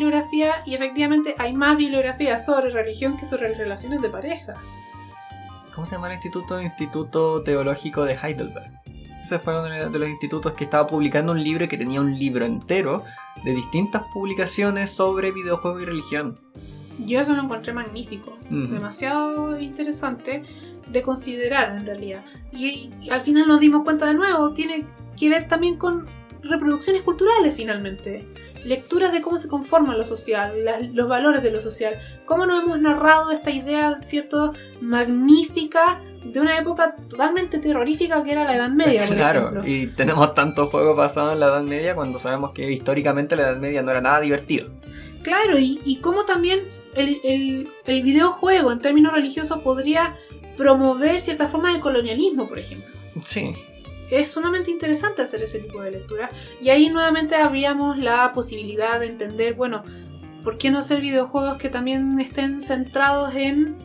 y efectivamente hay más bibliografía sobre religión que sobre relaciones de pareja. ¿Cómo se llama el instituto? Instituto Teológico de Heidelberg. Ese fue uno de los institutos que estaba publicando un libro que tenía un libro entero de distintas publicaciones sobre videojuegos y religión. Yo eso lo encontré magnífico, demasiado interesante de considerar en realidad. Y al final nos dimos cuenta de nuevo, tiene que ver también con reproducciones culturales finalmente. Lecturas de cómo se conforma lo social, los valores de lo social, cómo nos hemos narrado esta idea, ¿cierto?, magnífica de una época totalmente terrorífica que era la Edad Media, por claro, ejemplo. Y tenemos tantos juegos basados en la Edad Media cuando sabemos que históricamente la Edad Media no era nada divertido. Claro, y cómo también el videojuego en términos religiosos podría promover cierta forma de colonialismo, por ejemplo. Sí. Es sumamente interesante hacer ese tipo de lectura. Y ahí nuevamente habríamos la posibilidad de entender, bueno, ¿por qué no hacer videojuegos que también estén centrados en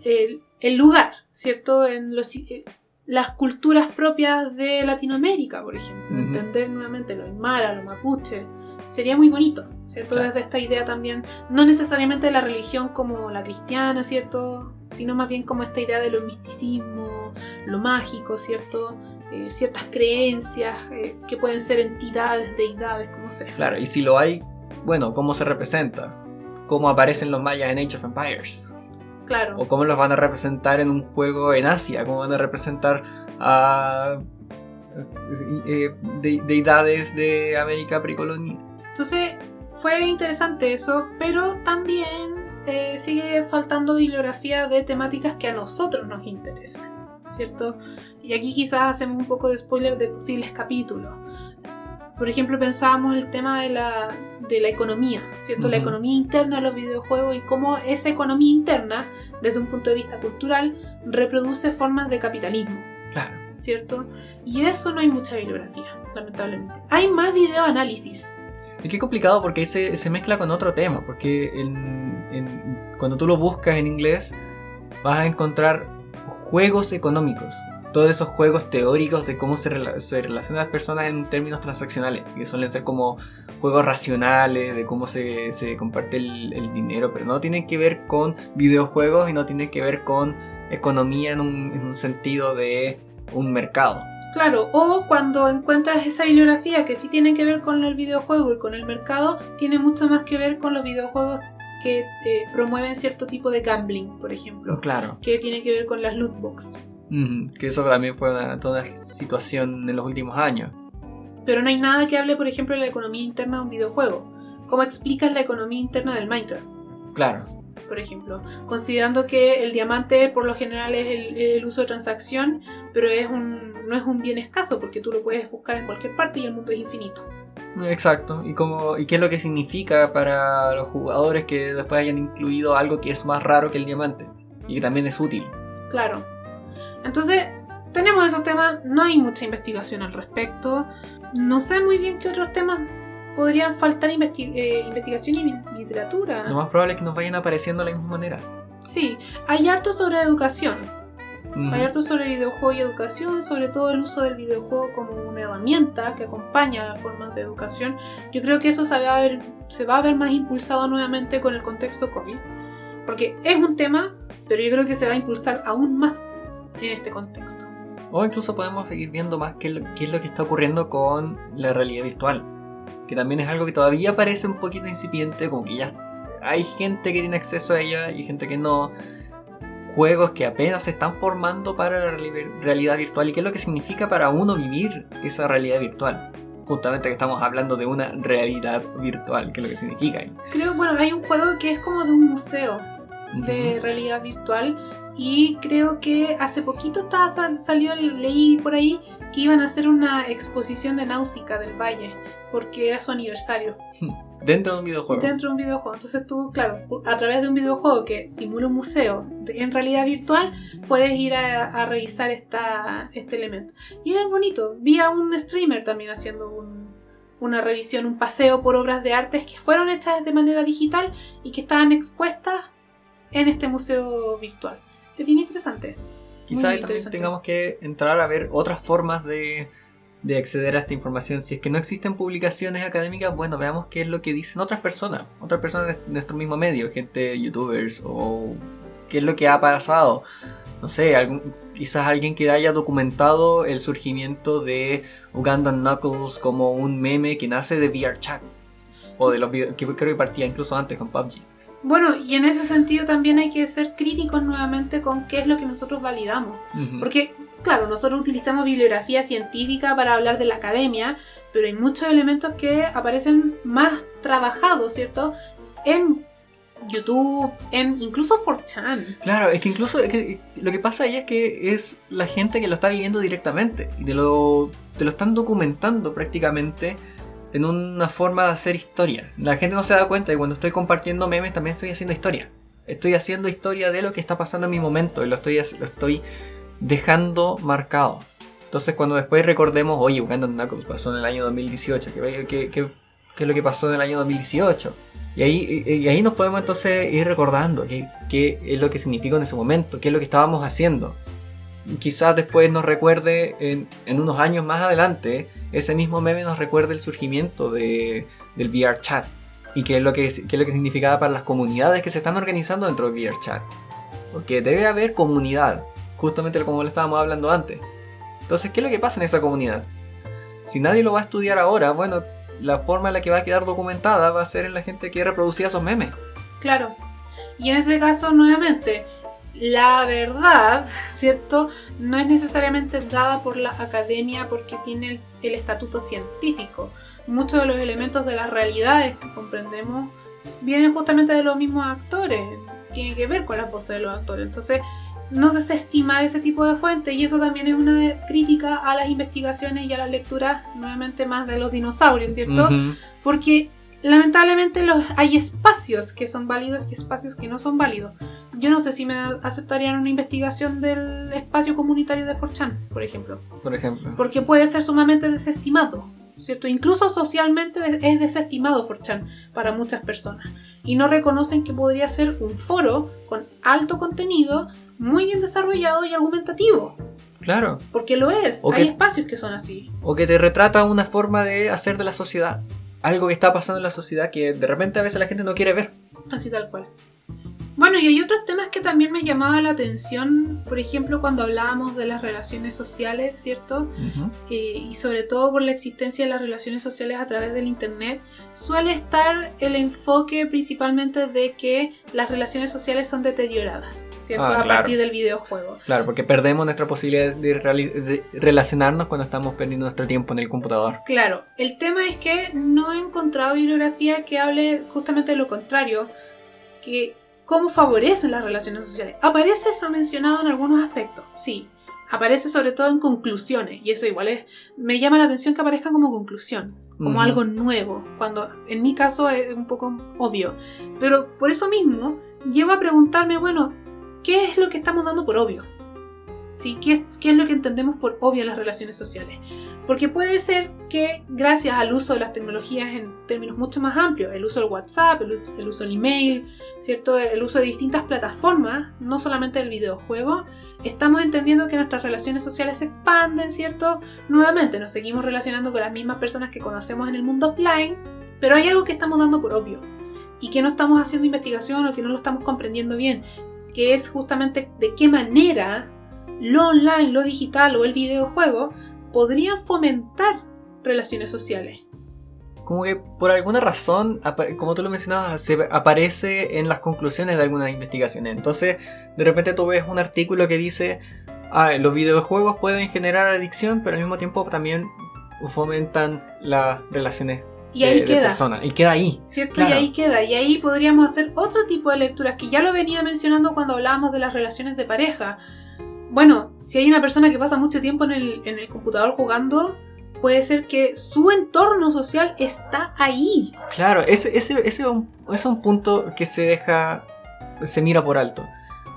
el lugar, ¿cierto? En las culturas propias de Latinoamérica, por ejemplo. Entender nuevamente lo aymara, lo mapuche. Sería muy bonito, ¿cierto? Claro. Desde esta idea también, no necesariamente de la religión como la cristiana, ¿cierto? Sino más bien como esta idea de lo misticismo, lo mágico, ¿cierto? Ciertas creencias que pueden ser entidades, deidades, como sea. Claro, y si lo hay, bueno, ¿cómo se representa? ¿Cómo aparecen los mayas en Age of Empires? Claro. O cómo los van a representar en un juego en Asia, cómo van a representar a deidades de América precolonial. Entonces, fue interesante eso, pero también sigue faltando bibliografía de temáticas que a nosotros nos interesan, ¿cierto? Y aquí quizás hacemos un poco de spoiler de posibles capítulos. Por ejemplo, pensábamos el tema de la economía, ¿cierto? La economía interna de los videojuegos y cómo esa economía interna, desde un punto de vista cultural, reproduce formas de capitalismo. Claro. ¿Cierto? Y eso no hay mucha bibliografía, lamentablemente. Hay más videoanálisis. Es que es complicado porque ahí se mezcla con otro tema, porque cuando tú lo buscas en inglés vas a encontrar juegos económicos. Todos esos juegos teóricos de cómo se relacionan las personas en términos transaccionales, que suelen ser como juegos racionales, de cómo se comparte el dinero, pero no tienen que ver con videojuegos y no tienen que ver con economía en un sentido de un mercado. Claro, o cuando encuentras esa bibliografía que sí tiene que ver con el videojuego y con el mercado, tiene mucho más que ver con los videojuegos que promueven cierto tipo de gambling, por ejemplo. Claro. Que tiene que ver con las loot box. Que eso también fue toda una situación en los últimos años. Pero no hay nada que hable, por ejemplo, de la economía interna de un videojuego. ¿Cómo explicas la economía interna del Minecraft? Claro. por ejemplo, considerando que el diamante por lo general es el uso de transacción, pero no es un bien escaso porque tú lo puedes buscar en cualquier parte y el mundo es infinito. Exacto, y qué es lo que significa para los jugadores que después hayan incluido algo que es más raro que el diamante y que también es útil. Claro. Entonces, tenemos esos temas, no hay mucha investigación al respecto. No sé muy bien qué otros temas podrían faltar investigación y literatura. Lo más probable es que nos vayan apareciendo de la misma manera. Sí, hay harto sobre educación. Hay harto sobre videojuego y educación, sobre todo el uso del videojuego como una herramienta que acompaña a las formas de educación. Yo creo que eso se va a ver más impulsado nuevamente con el contexto COVID, porque es un tema, pero yo creo que se va a impulsar aún más en este contexto. O incluso podemos seguir viendo más qué es lo que está ocurriendo con la realidad virtual, que también es algo que todavía parece un poquito incipiente, como que ya hay gente que tiene acceso a ella y gente que no. Juegos que apenas se están formando para la realidad virtual y qué es lo que significa para uno vivir esa realidad virtual. Justamente que estamos hablando de una realidad virtual, qué es lo que significa ahí. Hay un juego que es como de un museo de realidad virtual y creo que hace poquito leí por ahí que iban a hacer una exposición de Náusica del Valle porque era su aniversario. Dentro de un videojuego. Dentro de un videojuego. Entonces tú, claro, a través de un videojuego que simula un museo en realidad virtual, puedes ir a revisar este elemento. Y es bonito. Vi a un streamer también haciendo una revisión, un paseo por obras de artes que fueron hechas de manera digital y que estaban expuestas en este museo virtual. Es bien interesante. Quizá también tengamos que entrar a ver otras formas de acceder a esta información. Si es que no existen publicaciones académicas, bueno, veamos qué es lo que dicen otras personas de nuestro mismo medio, gente, youtubers, o qué es lo que ha pasado. No sé, quizás alguien que haya documentado el surgimiento de Ugandan Knuckles como un meme que nace de VRChat, o de los videos que creo que partía incluso antes con PUBG. Bueno, y en ese sentido también hay que ser críticos nuevamente con qué es lo que nosotros validamos. Porque, claro, nosotros utilizamos bibliografía científica para hablar de la academia, pero hay muchos elementos que aparecen más trabajados, ¿cierto? En YouTube, en incluso 4chan. Claro, es que incluso lo que pasa ahí es que es la gente que lo está viviendo directamente y te lo están documentando prácticamente en una forma de hacer historia. La gente no se da cuenta que cuando estoy compartiendo memes también estoy haciendo historia. Estoy haciendo historia de lo que está pasando en mi momento y lo estoy dejando marcado. Entonces cuando después recordemos, oye, Ugandan Knuckles pasó en el año 2018, ¿qué es lo que pasó en el año 2018? Y ahí nos podemos entonces ir recordando qué es lo que significó en ese momento, qué es lo que estábamos haciendo. Y quizás después nos recuerde en unos años más adelante, ese mismo meme nos recuerde el surgimiento del VRChat y qué es lo que significaba para las comunidades que se están organizando dentro del VRChat. Porque debe haber comunidad, justamente como lo estábamos hablando antes. Entonces, ¿qué es lo que pasa en esa comunidad? Si nadie lo va a estudiar ahora, bueno, la forma en la que va a quedar documentada va a ser en la gente que reproducía esos memes. Claro. Y en ese caso, nuevamente, la verdad, ¿cierto? No es necesariamente dada por la academia porque tiene el estatuto científico. Muchos de los elementos de las realidades que comprendemos vienen justamente de los mismos actores. Tienen que ver con las voces de los actores. Entonces, no desestimar ese tipo de fuentes. Y eso también es una crítica a las investigaciones y a las lecturas, nuevamente más de los dinosaurios, ¿cierto? Porque lamentablemente hay espacios que son válidos y espacios que no son válidos. Yo no sé si me aceptarían una investigación del espacio comunitario de 4chan, por ejemplo. Porque puede ser sumamente desestimado, ¿cierto? Incluso socialmente es desestimado 4chan para muchas personas. Y no reconocen que podría ser un foro con alto contenido, muy bien desarrollado y argumentativo. Claro. Porque lo es. Hay espacios que son así. O que te retrata una forma de hacer de la sociedad. Algo que está pasando en la sociedad que de repente a veces la gente no quiere ver. Así tal cual. Bueno, y hay otros temas que también me llamaban la atención, por ejemplo, cuando hablábamos de las relaciones sociales, ¿cierto? Y sobre todo por la existencia de las relaciones sociales a través del internet, suele estar el enfoque principalmente de que las relaciones sociales son deterioradas, ¿cierto? A partir del videojuego. Claro, porque perdemos nuestra posibilidad de relacionarnos cuando estamos perdiendo nuestro tiempo en el computador. Claro, el tema es que no he encontrado bibliografía que hable justamente de lo contrario, que cómo favorecen las relaciones sociales. Aparece eso mencionado en algunos aspectos, sí. Aparece sobre todo en conclusiones, y eso igual me llama la atención que aparezca como conclusión, como algo nuevo, cuando en mi caso es un poco obvio. Pero por eso mismo llego a preguntarme, bueno, ¿qué es lo que estamos dando por obvio? ¿Sí? ¿Qué es lo que entendemos por obvio en las relaciones sociales? Porque puede ser que gracias al uso de las tecnologías en términos mucho más amplios, el uso del WhatsApp, el uso del email, ¿cierto? El uso de distintas plataformas, no solamente del videojuego, estamos entendiendo que nuestras relaciones sociales se expanden, ¿cierto? Nuevamente nos seguimos relacionando con las mismas personas que conocemos en el mundo offline, pero hay algo que estamos dando por obvio y que no estamos haciendo investigación o que no lo estamos comprendiendo bien, que es justamente de qué manera lo online, lo digital o el videojuego podrían fomentar relaciones sociales. Como que por alguna razón, como tú lo mencionabas, se aparece en las conclusiones de algunas investigaciones. Entonces, de repente tú ves un artículo que dice, los videojuegos pueden generar adicción, pero al mismo tiempo también fomentan las relaciones de personas. Y queda ahí. ¿Cierto? Claro. Y ahí queda. Y ahí podríamos hacer otro tipo de lecturas que ya lo venía mencionando cuando hablábamos de las relaciones de pareja. Bueno, si hay una persona que pasa mucho tiempo en el computador jugando, puede ser que su entorno social está ahí. Claro, ese es un punto que se mira por alto.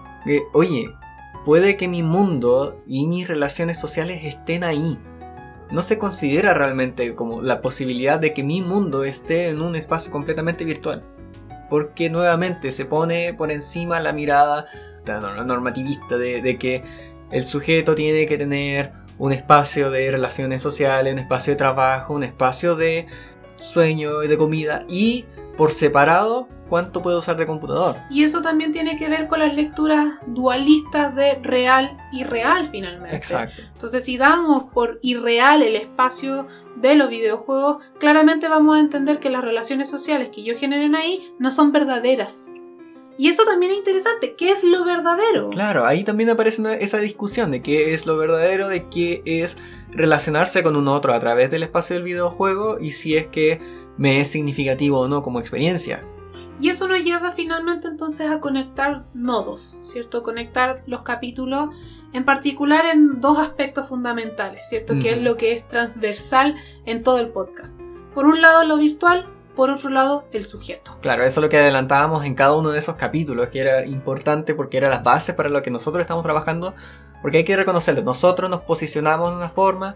Oye, puede que mi mundo y mis relaciones sociales estén ahí. No se considera realmente como la posibilidad de que mi mundo esté en un espacio completamente virtual. Porque nuevamente se pone por encima la mirada normativista de que el sujeto tiene que tener un espacio de relaciones sociales, un espacio de trabajo, un espacio de sueño y de comida, y por separado cuánto puede usar de computador. Y eso también tiene que ver con las lecturas dualistas de real y real finalmente. Exacto. Entonces, si damos por irreal el espacio de los videojuegos, claramente vamos a entender que las relaciones sociales que ellos generen ahí no son verdaderas. Y eso también es interesante. ¿Qué es lo verdadero? Claro, ahí también aparece esa discusión de qué es lo verdadero, de qué es relacionarse con un otro a través del espacio del videojuego y si es que me es significativo o no como experiencia. Y eso nos lleva finalmente entonces a conectar nodos, ¿cierto? Conectar los capítulos, en particular en dos aspectos fundamentales, ¿cierto? Que es lo que es transversal en todo el podcast. Por un lado, lo virtual. Por otro lado, el sujeto. Claro, eso es lo que adelantábamos en cada uno de esos capítulos, que era importante porque era las bases para lo que nosotros estamos trabajando, porque hay que reconocerlo, nosotros nos posicionamos de una forma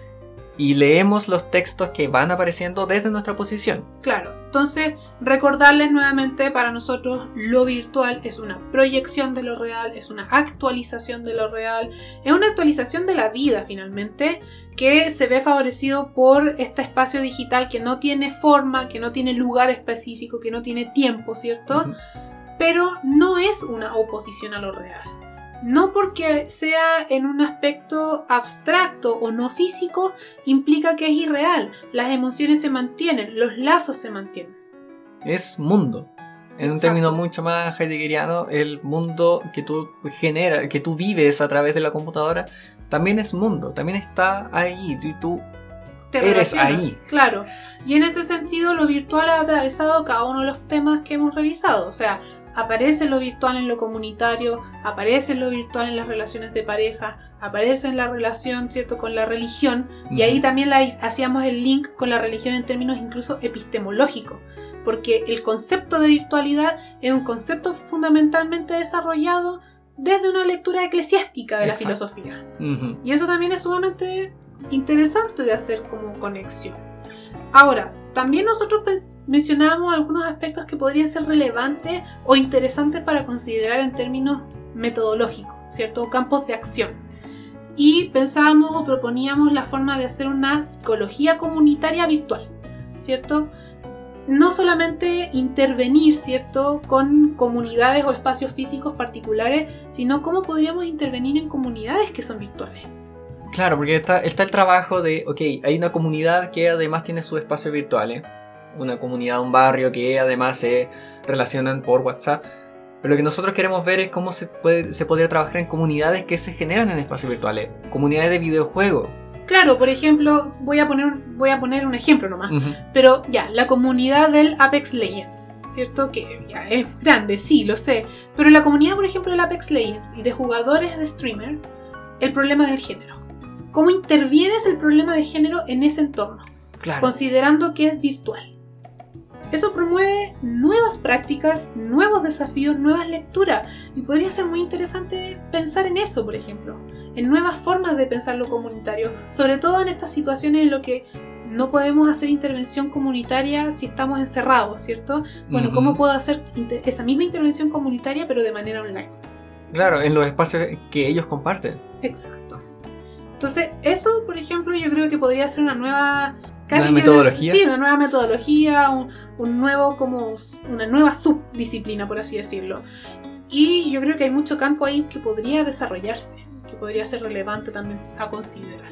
y leemos los textos que van apareciendo desde nuestra posición. Claro, entonces recordarles nuevamente, para nosotros lo virtual es una proyección de lo real, es una actualización de lo real, es una actualización de la vida finalmente, que se ve favorecido por este espacio digital que no tiene forma, que no tiene lugar específico, que no tiene tiempo, ¿cierto? Pero no es una oposición a lo real. No porque sea en un aspecto abstracto o no físico, implica que es irreal. Las emociones se mantienen, los lazos se mantienen. Es mundo. En un término mucho más heideggeriano, el mundo que tú generas, que tú vives a través de la computadora, también es mundo, también está ahí y tú eres ahí. Claro, y en ese sentido lo virtual ha atravesado cada uno de los temas que hemos revisado, o sea, aparece lo virtual en lo comunitario, aparece lo virtual en las relaciones de pareja, aparece en la relación, ¿cierto?, con la religión, y ahí también hacíamos el link con la religión en términos incluso epistemológicos, porque el concepto de virtualidad es un concepto fundamentalmente desarrollado desde una lectura eclesiástica de la filosofía. Y eso también es sumamente interesante de hacer como conexión. Ahora, también nosotros mencionábamos algunos aspectos que podrían ser relevantes o interesantes para considerar en términos metodológicos, ¿cierto? O campos de acción. Y pensábamos o proponíamos la forma de hacer una psicología comunitaria virtual, ¿cierto? No solamente intervenir, ¿cierto?, con comunidades o espacios físicos particulares, sino cómo podríamos intervenir en comunidades que son virtuales. Claro, porque está el trabajo de, hay una comunidad que además tiene sus espacios virtuales, una comunidad, un barrio que además se relacionan por WhatsApp, pero lo que nosotros queremos ver es cómo se podría trabajar en comunidades que se generan en espacios virtuales, comunidades de videojuegos. Claro, por ejemplo, voy a poner un ejemplo nomás, pero ya, la comunidad del Apex Legends, ¿cierto? Que ya es grande, sí, lo sé. Pero en la comunidad, por ejemplo, del Apex Legends y de jugadores de streamer, el problema del género. ¿Cómo intervienes el problema de género en ese entorno? Claro. Considerando que es virtual. Eso promueve nuevas prácticas, nuevos desafíos, nuevas lecturas. Y podría ser muy interesante pensar en eso, por ejemplo. En nuevas formas de pensar lo comunitario. Sobre todo en estas situaciones en las que no podemos hacer intervención comunitaria si estamos encerrados, ¿cierto? Bueno, ¿cómo puedo hacer esa misma intervención comunitaria pero de manera online? Claro, en los espacios que ellos comparten. Exacto. Entonces, eso, por ejemplo, yo creo que podría ser una nueva... ¿Una metodología? Sí, una nueva metodología, un nuevo, como una nueva subdisciplina, por así decirlo. Y yo creo que hay mucho campo ahí que podría desarrollarse, que podría ser relevante también a considerar.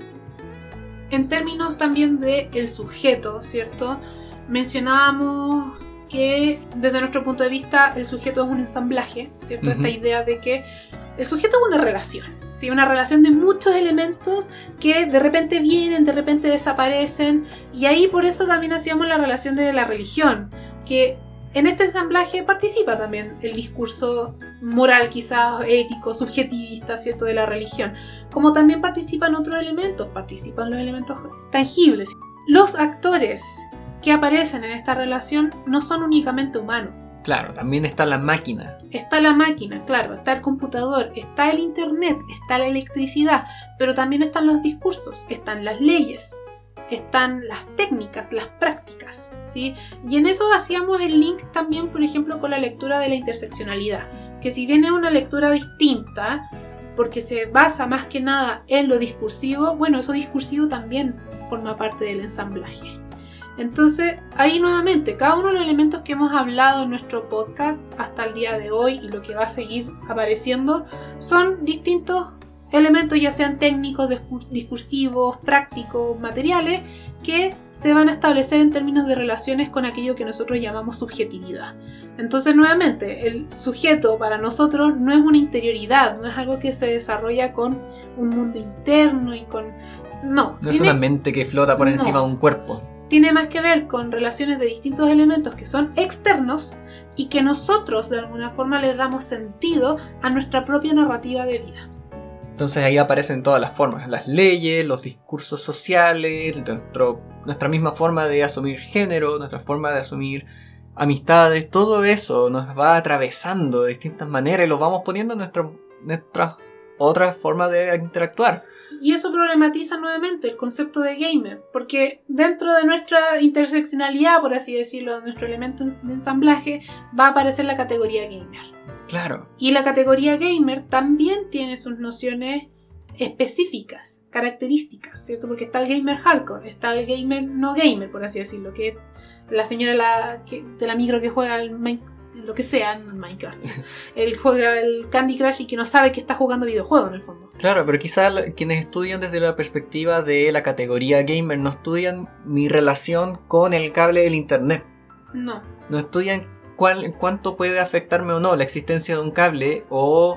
En términos también del sujeto, ¿cierto? Mencionábamos que desde nuestro punto de vista el sujeto es un ensamblaje, ¿cierto? Esta idea de que el sujeto es una relación, ¿sí? Una relación de muchos elementos que de repente vienen, de repente desaparecen, y ahí por eso también hacíamos la relación de la religión, que en este ensamblaje participa también el discurso moral, quizás ético, subjetivista, ¿cierto? De la religión, como también participan otros elementos, participan los elementos tangibles. Los actores que aparecen en esta relación no son únicamente humanos. Claro, también está la máquina. Está la máquina, claro, está el computador, está el internet, está la electricidad, pero también están los discursos, están las leyes, están las técnicas, las prácticas, ¿sí? Y en eso hacíamos el link también, por ejemplo, con la lectura de la interseccionalidad, que si bien es una lectura distinta, porque se basa más que nada en lo discursivo, bueno, eso discursivo también forma parte del ensamblaje. Entonces, ahí nuevamente, cada uno de los elementos que hemos hablado en nuestro podcast hasta el día de hoy y lo que va a seguir apareciendo son distintos elementos, ya sean técnicos, discursivos, prácticos, materiales, que se van a establecer en términos de relaciones con aquello que nosotros llamamos subjetividad. Entonces, nuevamente, el sujeto para nosotros no es una interioridad, no es algo que se desarrolla con un mundo interno y con... No es una mente que flota por encima de un cuerpo. Tiene más que ver con relaciones de distintos elementos que son externos y que nosotros de alguna forma les damos sentido a nuestra propia narrativa de vida. Entonces ahí aparecen todas las formas, las leyes, los discursos sociales, nuestra misma forma de asumir género, nuestra forma de asumir amistades, todo eso nos va atravesando de distintas maneras y lo vamos poniendo en nuestra otra forma de interactuar. Y eso problematiza nuevamente el concepto de gamer, porque dentro de nuestra interseccionalidad, por así decirlo, nuestro elemento de ensamblaje, va a aparecer la categoría gamer. Claro. Y la categoría gamer también tiene sus nociones específicas, características, ¿cierto? Porque está el gamer hardcore, está el gamer no gamer, por así decirlo, que es la señora de la micro que juega lo que sea en Minecraft. Él juega el Candy Crush y que no sabe que está jugando videojuegos en el fondo. Claro, pero quizás quienes estudian desde la perspectiva de la categoría gamer no estudian mi relación con el cable del internet. No estudian cuánto puede afectarme o no la existencia de un cable o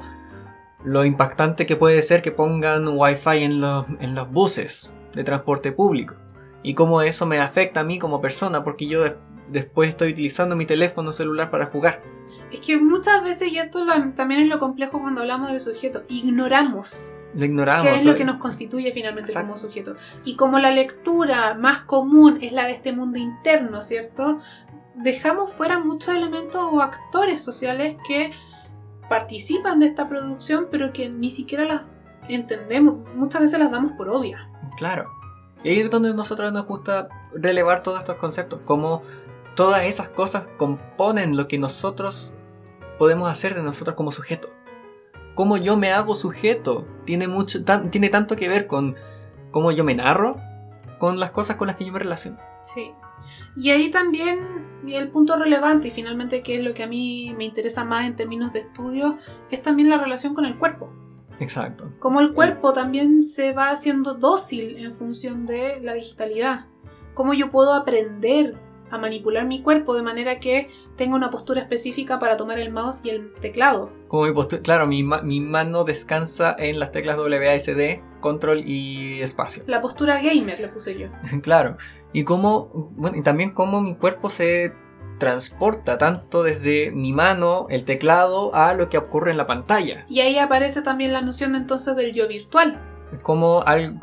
lo impactante que puede ser que pongan Wi-Fi en los buses de transporte público y cómo eso me afecta a mí como persona porque yo después estoy utilizando mi teléfono celular para jugar. Es que muchas veces, y esto también es lo complejo cuando hablamos del sujeto, ignoramos qué es lo que nos constituye finalmente. Exacto. Como sujeto. Y como la lectura más común es la de este mundo interno, ¿cierto? Dejamos fuera muchos elementos o actores sociales que participan de esta producción, pero que ni siquiera las entendemos. Muchas veces las damos por obvias. Claro. Y ahí es donde a nosotros nos gusta relevar todos estos conceptos, como todas esas cosas componen lo que nosotros podemos hacer de nosotros como sujeto. Cómo yo me hago sujeto tiene tanto que ver con cómo yo me narro, con las cosas con las que yo me relaciono. Sí. Y ahí también el punto relevante y finalmente que es lo que a mí me interesa más en términos de estudio es también la relación con el cuerpo. Exacto. Cómo el cuerpo también se va haciendo dócil en función de la digitalidad. Cómo yo puedo aprender a manipular mi cuerpo de manera que tenga una postura específica para tomar el mouse y el teclado. Como mi mano descansa en las teclas WASD, control y espacio. La postura gamer le puse yo. Claro. Y también cómo mi cuerpo se transporta tanto desde mi mano, el teclado, a lo que ocurre en la pantalla. Y ahí aparece también la noción entonces del yo virtual. Como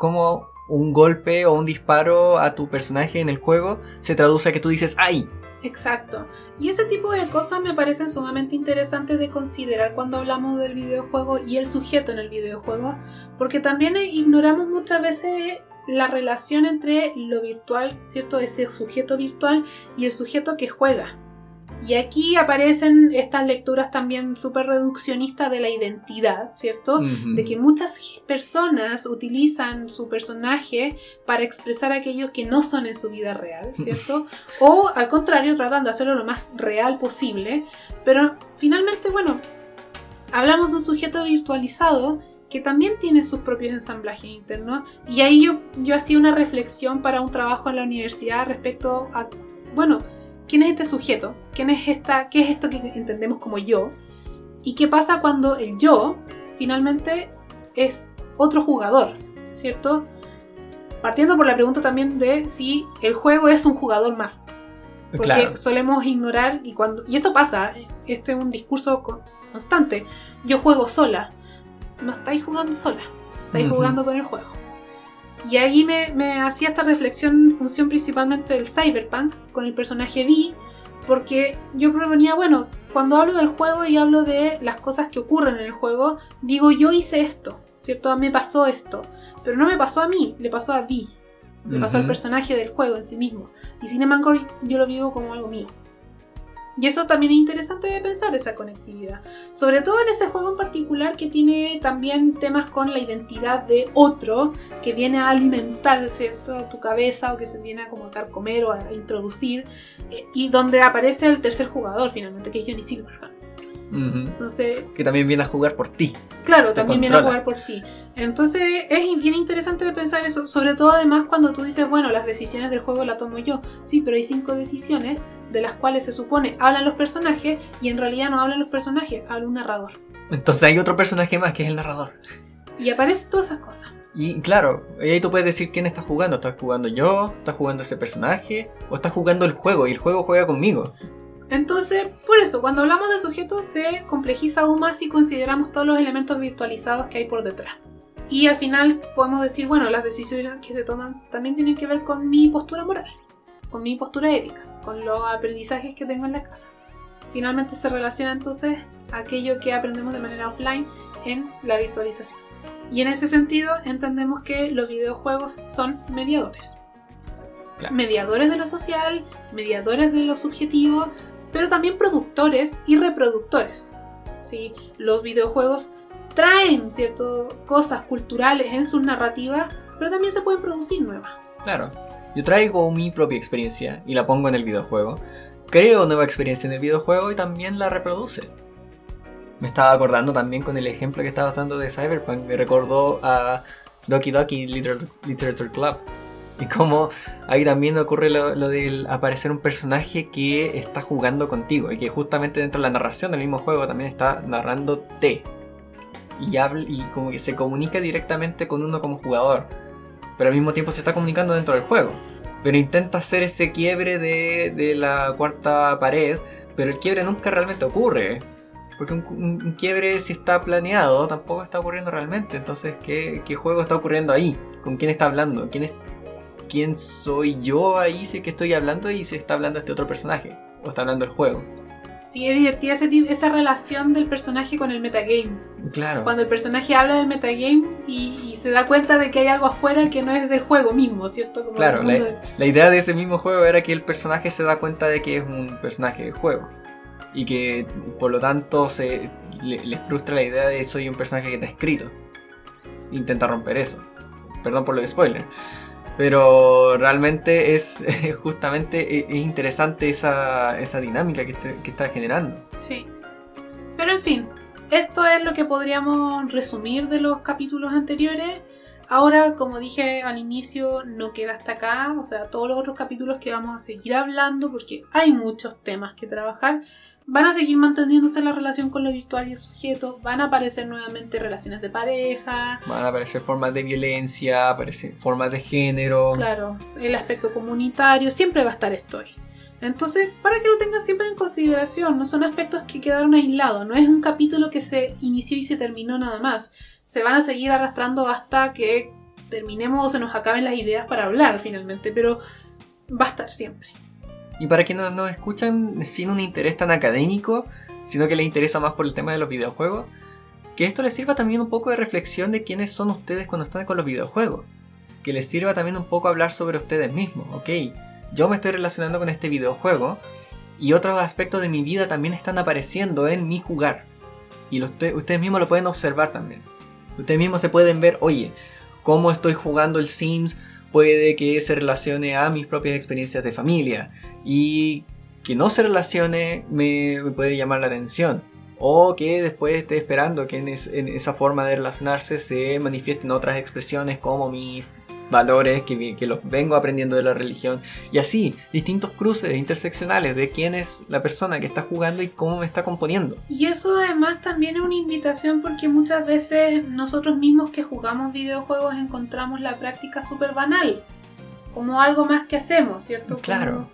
un golpe o un disparo a tu personaje en el juego se traduce a que tú dices ¡ay! Exacto. Y ese tipo de cosas me parecen sumamente interesantes de considerar cuando hablamos del videojuego y el sujeto en el videojuego, porque también ignoramos muchas veces la relación entre lo virtual, ¿cierto? Ese sujeto virtual y el sujeto que juega. Y aquí aparecen estas lecturas también súper reduccionistas de la identidad, ¿cierto? Uh-huh. De que muchas personas utilizan su personaje para expresar aquello que no son en su vida real, ¿cierto? O al contrario, tratan de hacerlo lo más real posible. Pero finalmente, bueno, hablamos de un sujeto virtualizado que también tiene sus propios ensamblajes internos. Y ahí yo hacía una reflexión para un trabajo en la universidad respecto a, bueno, ¿quién es este sujeto? ¿Qué es esto que entendemos como yo? ¿Y qué pasa cuando el yo finalmente es otro jugador? ¿Cierto? Partiendo por la pregunta también de si el juego es un jugador más. Porque claro, solemos ignorar, y esto pasa, este es un discurso constante. Yo juego sola. No estáis jugando sola, estáis jugando con el juego. Y ahí me hacía esta reflexión en función principalmente del Cyberpunk con el personaje Vi, porque yo proponía, bueno, cuando hablo del juego y hablo de las cosas que ocurren en el juego, digo, yo hice esto, ¿cierto? Me pasó esto, pero no me pasó a mí, le pasó a Vi, le pasó al personaje del juego en sí mismo, y sin embargo yo lo vivo como algo mío. Y eso también es interesante de pensar, esa conectividad. Sobre todo en ese juego en particular que tiene también temas con la identidad de otro que viene a alimentar, ¿cierto?, tu cabeza, o que se viene a como a carcomer o a introducir, y donde aparece el tercer jugador finalmente, que es Johnny Silverhand. Entonces, que también viene a jugar por ti. Claro, también viene a jugar por ti. Entonces es bien interesante de pensar eso, sobre todo además cuando tú dices, bueno, las decisiones del juego las tomo yo. Sí, pero hay 5 decisiones de las cuales se supone hablan los personajes y en realidad no hablan los personajes, habla un narrador. Entonces hay otro personaje más que es el narrador. Y aparecen todas esas cosas. Y claro, ahí tú puedes decir quién está jugando. ¿Estás jugando yo? ¿Estás jugando ese personaje? ¿O estás jugando el juego y el juego juega conmigo? Entonces, por eso, cuando hablamos de sujetos se complejiza aún más si consideramos todos los elementos virtualizados que hay por detrás. Y al final podemos decir, bueno, las decisiones que se toman también tienen que ver con mi postura moral, con mi postura ética, con los aprendizajes que tengo en la casa. Finalmente se relaciona entonces aquello que aprendemos de manera offline en la virtualización. Y en ese sentido entendemos que los videojuegos son mediadores. Claro. Mediadores de lo social, mediadores de lo subjetivo, pero también productores y reproductores. ¿Sí? Los videojuegos traen ciertas cosas culturales en sus narrativas, pero también se pueden producir nuevas. Claro, yo traigo mi propia experiencia y la pongo en el videojuego, creo nueva experiencia en el videojuego y también la reproduce. Me estaba acordando también con el ejemplo que estabas dando de Cyberpunk, me recordó a Doki Doki Literature Club. Y como ahí también ocurre lo del aparecer un personaje que está jugando contigo y que justamente dentro de la narración del mismo juego también está narrándote. Y como que se comunica directamente con uno como jugador, pero al mismo tiempo se está comunicando dentro del juego. Pero intenta hacer ese quiebre de la cuarta pared, pero el quiebre nunca realmente ocurre. Porque un quiebre, si está planeado, tampoco está ocurriendo realmente. Entonces, ¿qué juego está ocurriendo ahí? ¿Con quién está hablando? ¿Quién soy yo ahí si es que estoy hablando y se está hablando este otro personaje? ¿O está hablando el juego? Sí, es divertida esa relación del personaje con el metagame. Claro. Cuando el personaje habla del metagame y se da cuenta de que hay algo afuera que no es del juego mismo, ¿cierto? Como claro, la idea de ese mismo juego era que el personaje se da cuenta de que es un personaje del juego. Y que por lo tanto les frustra la idea de soy un personaje que está escrito. Intenta romper eso. Perdón por lo de spoiler. Pero realmente es justamente es interesante esa dinámica que está generando. Sí. Pero en fin, esto es lo que podríamos resumir de los capítulos anteriores. Ahora, como dije al inicio, no queda hasta acá. O sea, todos los otros capítulos que vamos a seguir hablando, porque hay muchos temas que trabajar. Van a seguir manteniéndose la relación con lo virtual y el sujeto. Van a aparecer nuevamente relaciones de pareja. Van a aparecer formas de violencia, formas de género. Claro, el aspecto comunitario. Siempre va a estar esto ahí. Entonces, para que lo tengan siempre en consideración, no son aspectos que quedaron aislados, no es un capítulo que se inició y se terminó nada más. Se van a seguir arrastrando hasta que terminemos o se nos acaben las ideas para hablar finalmente, pero va a estar siempre. Y para quienes nos escuchan sin un interés tan académico, sino que les interesa más por el tema de los videojuegos, que esto les sirva también un poco de reflexión de quiénes son ustedes cuando están con los videojuegos. Que les sirva también un poco hablar sobre ustedes mismos. Ok, yo me estoy relacionando con este videojuego y otros aspectos de mi vida también están apareciendo en mi jugar. Y ustedes mismos lo pueden observar también. Ustedes mismos se pueden ver, oye, cómo estoy jugando el Sims puede que se relacione a mis propias experiencias de familia. Y que no se relacione me puede llamar la atención. O que después esté esperando que en esa forma de relacionarse se manifiesten otras expresiones como mis valores que los vengo aprendiendo de la religión. Y así, distintos cruces interseccionales de quién es la persona que está jugando y cómo me está componiendo. Y eso además también es una invitación porque muchas veces nosotros mismos que jugamos videojuegos encontramos la práctica súper banal. Como algo más que hacemos, ¿cierto? Claro.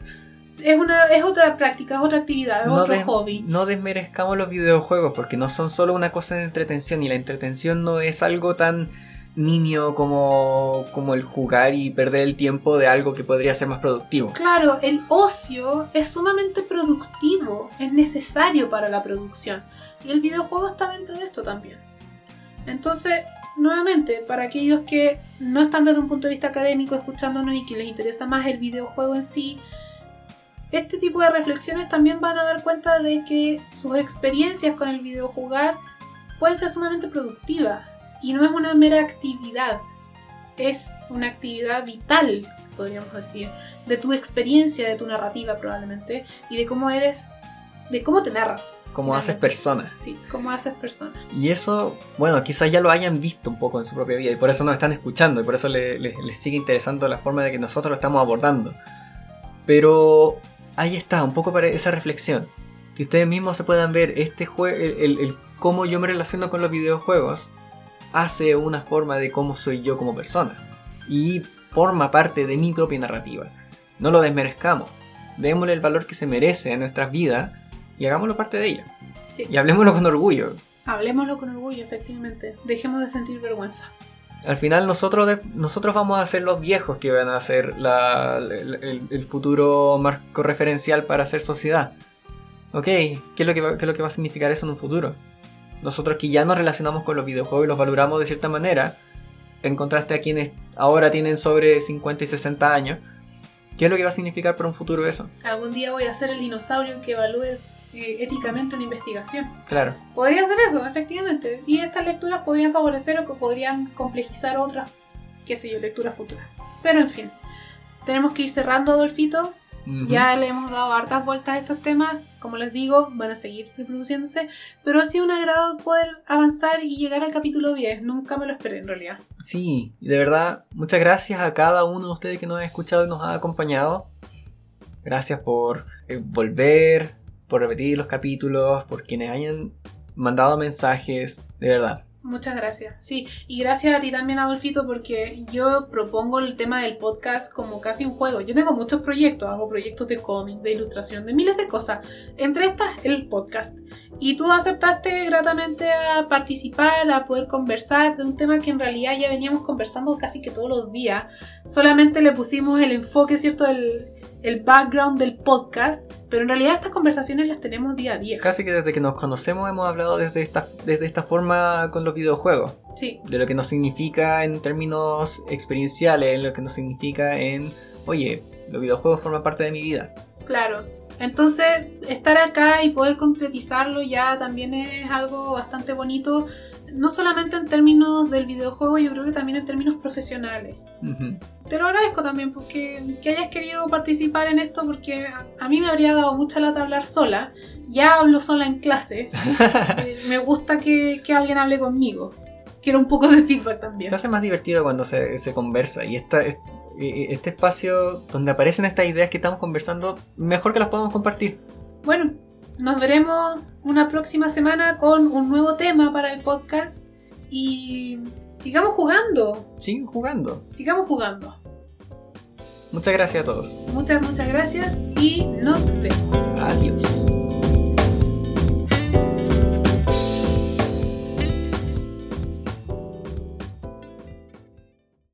Es otra práctica, es otra actividad, es otro hobby. No desmerezcamos los videojuegos porque no son solo una cosa de entretención y la entretención no es algo tan nimio como el jugar y perder el tiempo de algo que podría ser más productivo. Claro, el ocio es sumamente productivo, es necesario para la producción y el videojuego está dentro de esto también. Entonces, nuevamente, para aquellos que no están desde un punto de vista académico escuchándonos y que les interesa más el videojuego en sí, este tipo de reflexiones también van a dar cuenta de que sus experiencias con el videojugar pueden ser sumamente productivas y no es una mera actividad, es una actividad vital, podríamos decir, de tu experiencia, de tu narrativa probablemente y de cómo eres, de cómo te narras. Cómo haces persona. Sí, cómo haces persona. Y eso, bueno, quizás ya lo hayan visto un poco en su propia vida y por eso nos están escuchando y por eso les sigue interesando la forma de que nosotros lo estamos abordando. Pero ahí está, un poco para esa reflexión. Que ustedes mismos se puedan ver el cómo yo me relaciono con los videojuegos hace una forma de cómo soy yo como persona. Y forma parte de mi propia narrativa. No lo desmerezcamos. Démosle el valor que se merece a nuestras vidas y hagámoslo parte de ella. Sí. Y hablemoslo con orgullo. Hablemoslo con orgullo, efectivamente. Dejemos de sentir vergüenza. Al final nosotros vamos a ser los viejos que van a ser el futuro marco referencial para hacer sociedad. Ok, ¿qué es lo que va a significar eso en un futuro? Nosotros que ya nos relacionamos con los videojuegos y los valoramos de cierta manera, en contraste a quienes ahora tienen sobre 50 y 60 años, ¿qué es lo que va a significar para un futuro eso? Algún día voy a ser el dinosaurio que evalúe éticamente una investigación. Claro. Podría ser eso, efectivamente. Y estas lecturas podrían favorecer o que podrían complejizar otras, qué sé yo, lecturas futuras. Pero en fin, tenemos que ir cerrando, Adolfito. Uh-huh. Ya le hemos dado hartas vueltas a estos temas. Como les digo, van a seguir reproduciéndose. Pero ha sido un agrado poder avanzar y llegar al capítulo 10. Nunca me lo esperé, en realidad. Sí, de verdad, muchas gracias a cada uno de ustedes que nos ha escuchado y nos ha acompañado. Gracias por volver, por repetir los capítulos, por quienes hayan mandado mensajes, de verdad. Muchas gracias. Sí, y gracias a ti también, Adolfito, porque yo propongo el tema del podcast como casi un juego. Yo tengo muchos proyectos, hago proyectos de cómic, de ilustración, de miles de cosas. Entre estas, el podcast. Y tú aceptaste gratamente a participar, a poder conversar de un tema que en realidad ya veníamos conversando casi que todos los días. Solamente le pusimos el enfoque, ¿cierto?, el background del podcast, pero en realidad estas conversaciones las tenemos día a día. Casi que desde que nos conocemos hemos hablado desde esta forma con los videojuegos. Sí. De lo que nos significa en términos experienciales, lo que nos significa en, oye, los videojuegos forman parte de mi vida. Claro. Entonces, estar acá y poder concretizarlo ya también es algo bastante bonito, no solamente en términos del videojuego, yo creo que también en términos profesionales. Uh-huh. Te lo agradezco también porque que hayas querido participar en esto, porque a mí me habría dado mucha lata hablar sola. Ya hablo sola en clase. Me gusta que alguien hable conmigo. Quiero un poco de feedback también. Se hace más divertido cuando se conversa y este espacio donde aparecen estas ideas que estamos conversando, mejor que las podamos compartir. Bueno, nos veremos una próxima semana con un nuevo tema para el podcast y sigamos jugando. Sigamos jugando. Sigamos jugando. Muchas gracias a todos. Muchas gracias y nos vemos. Adiós.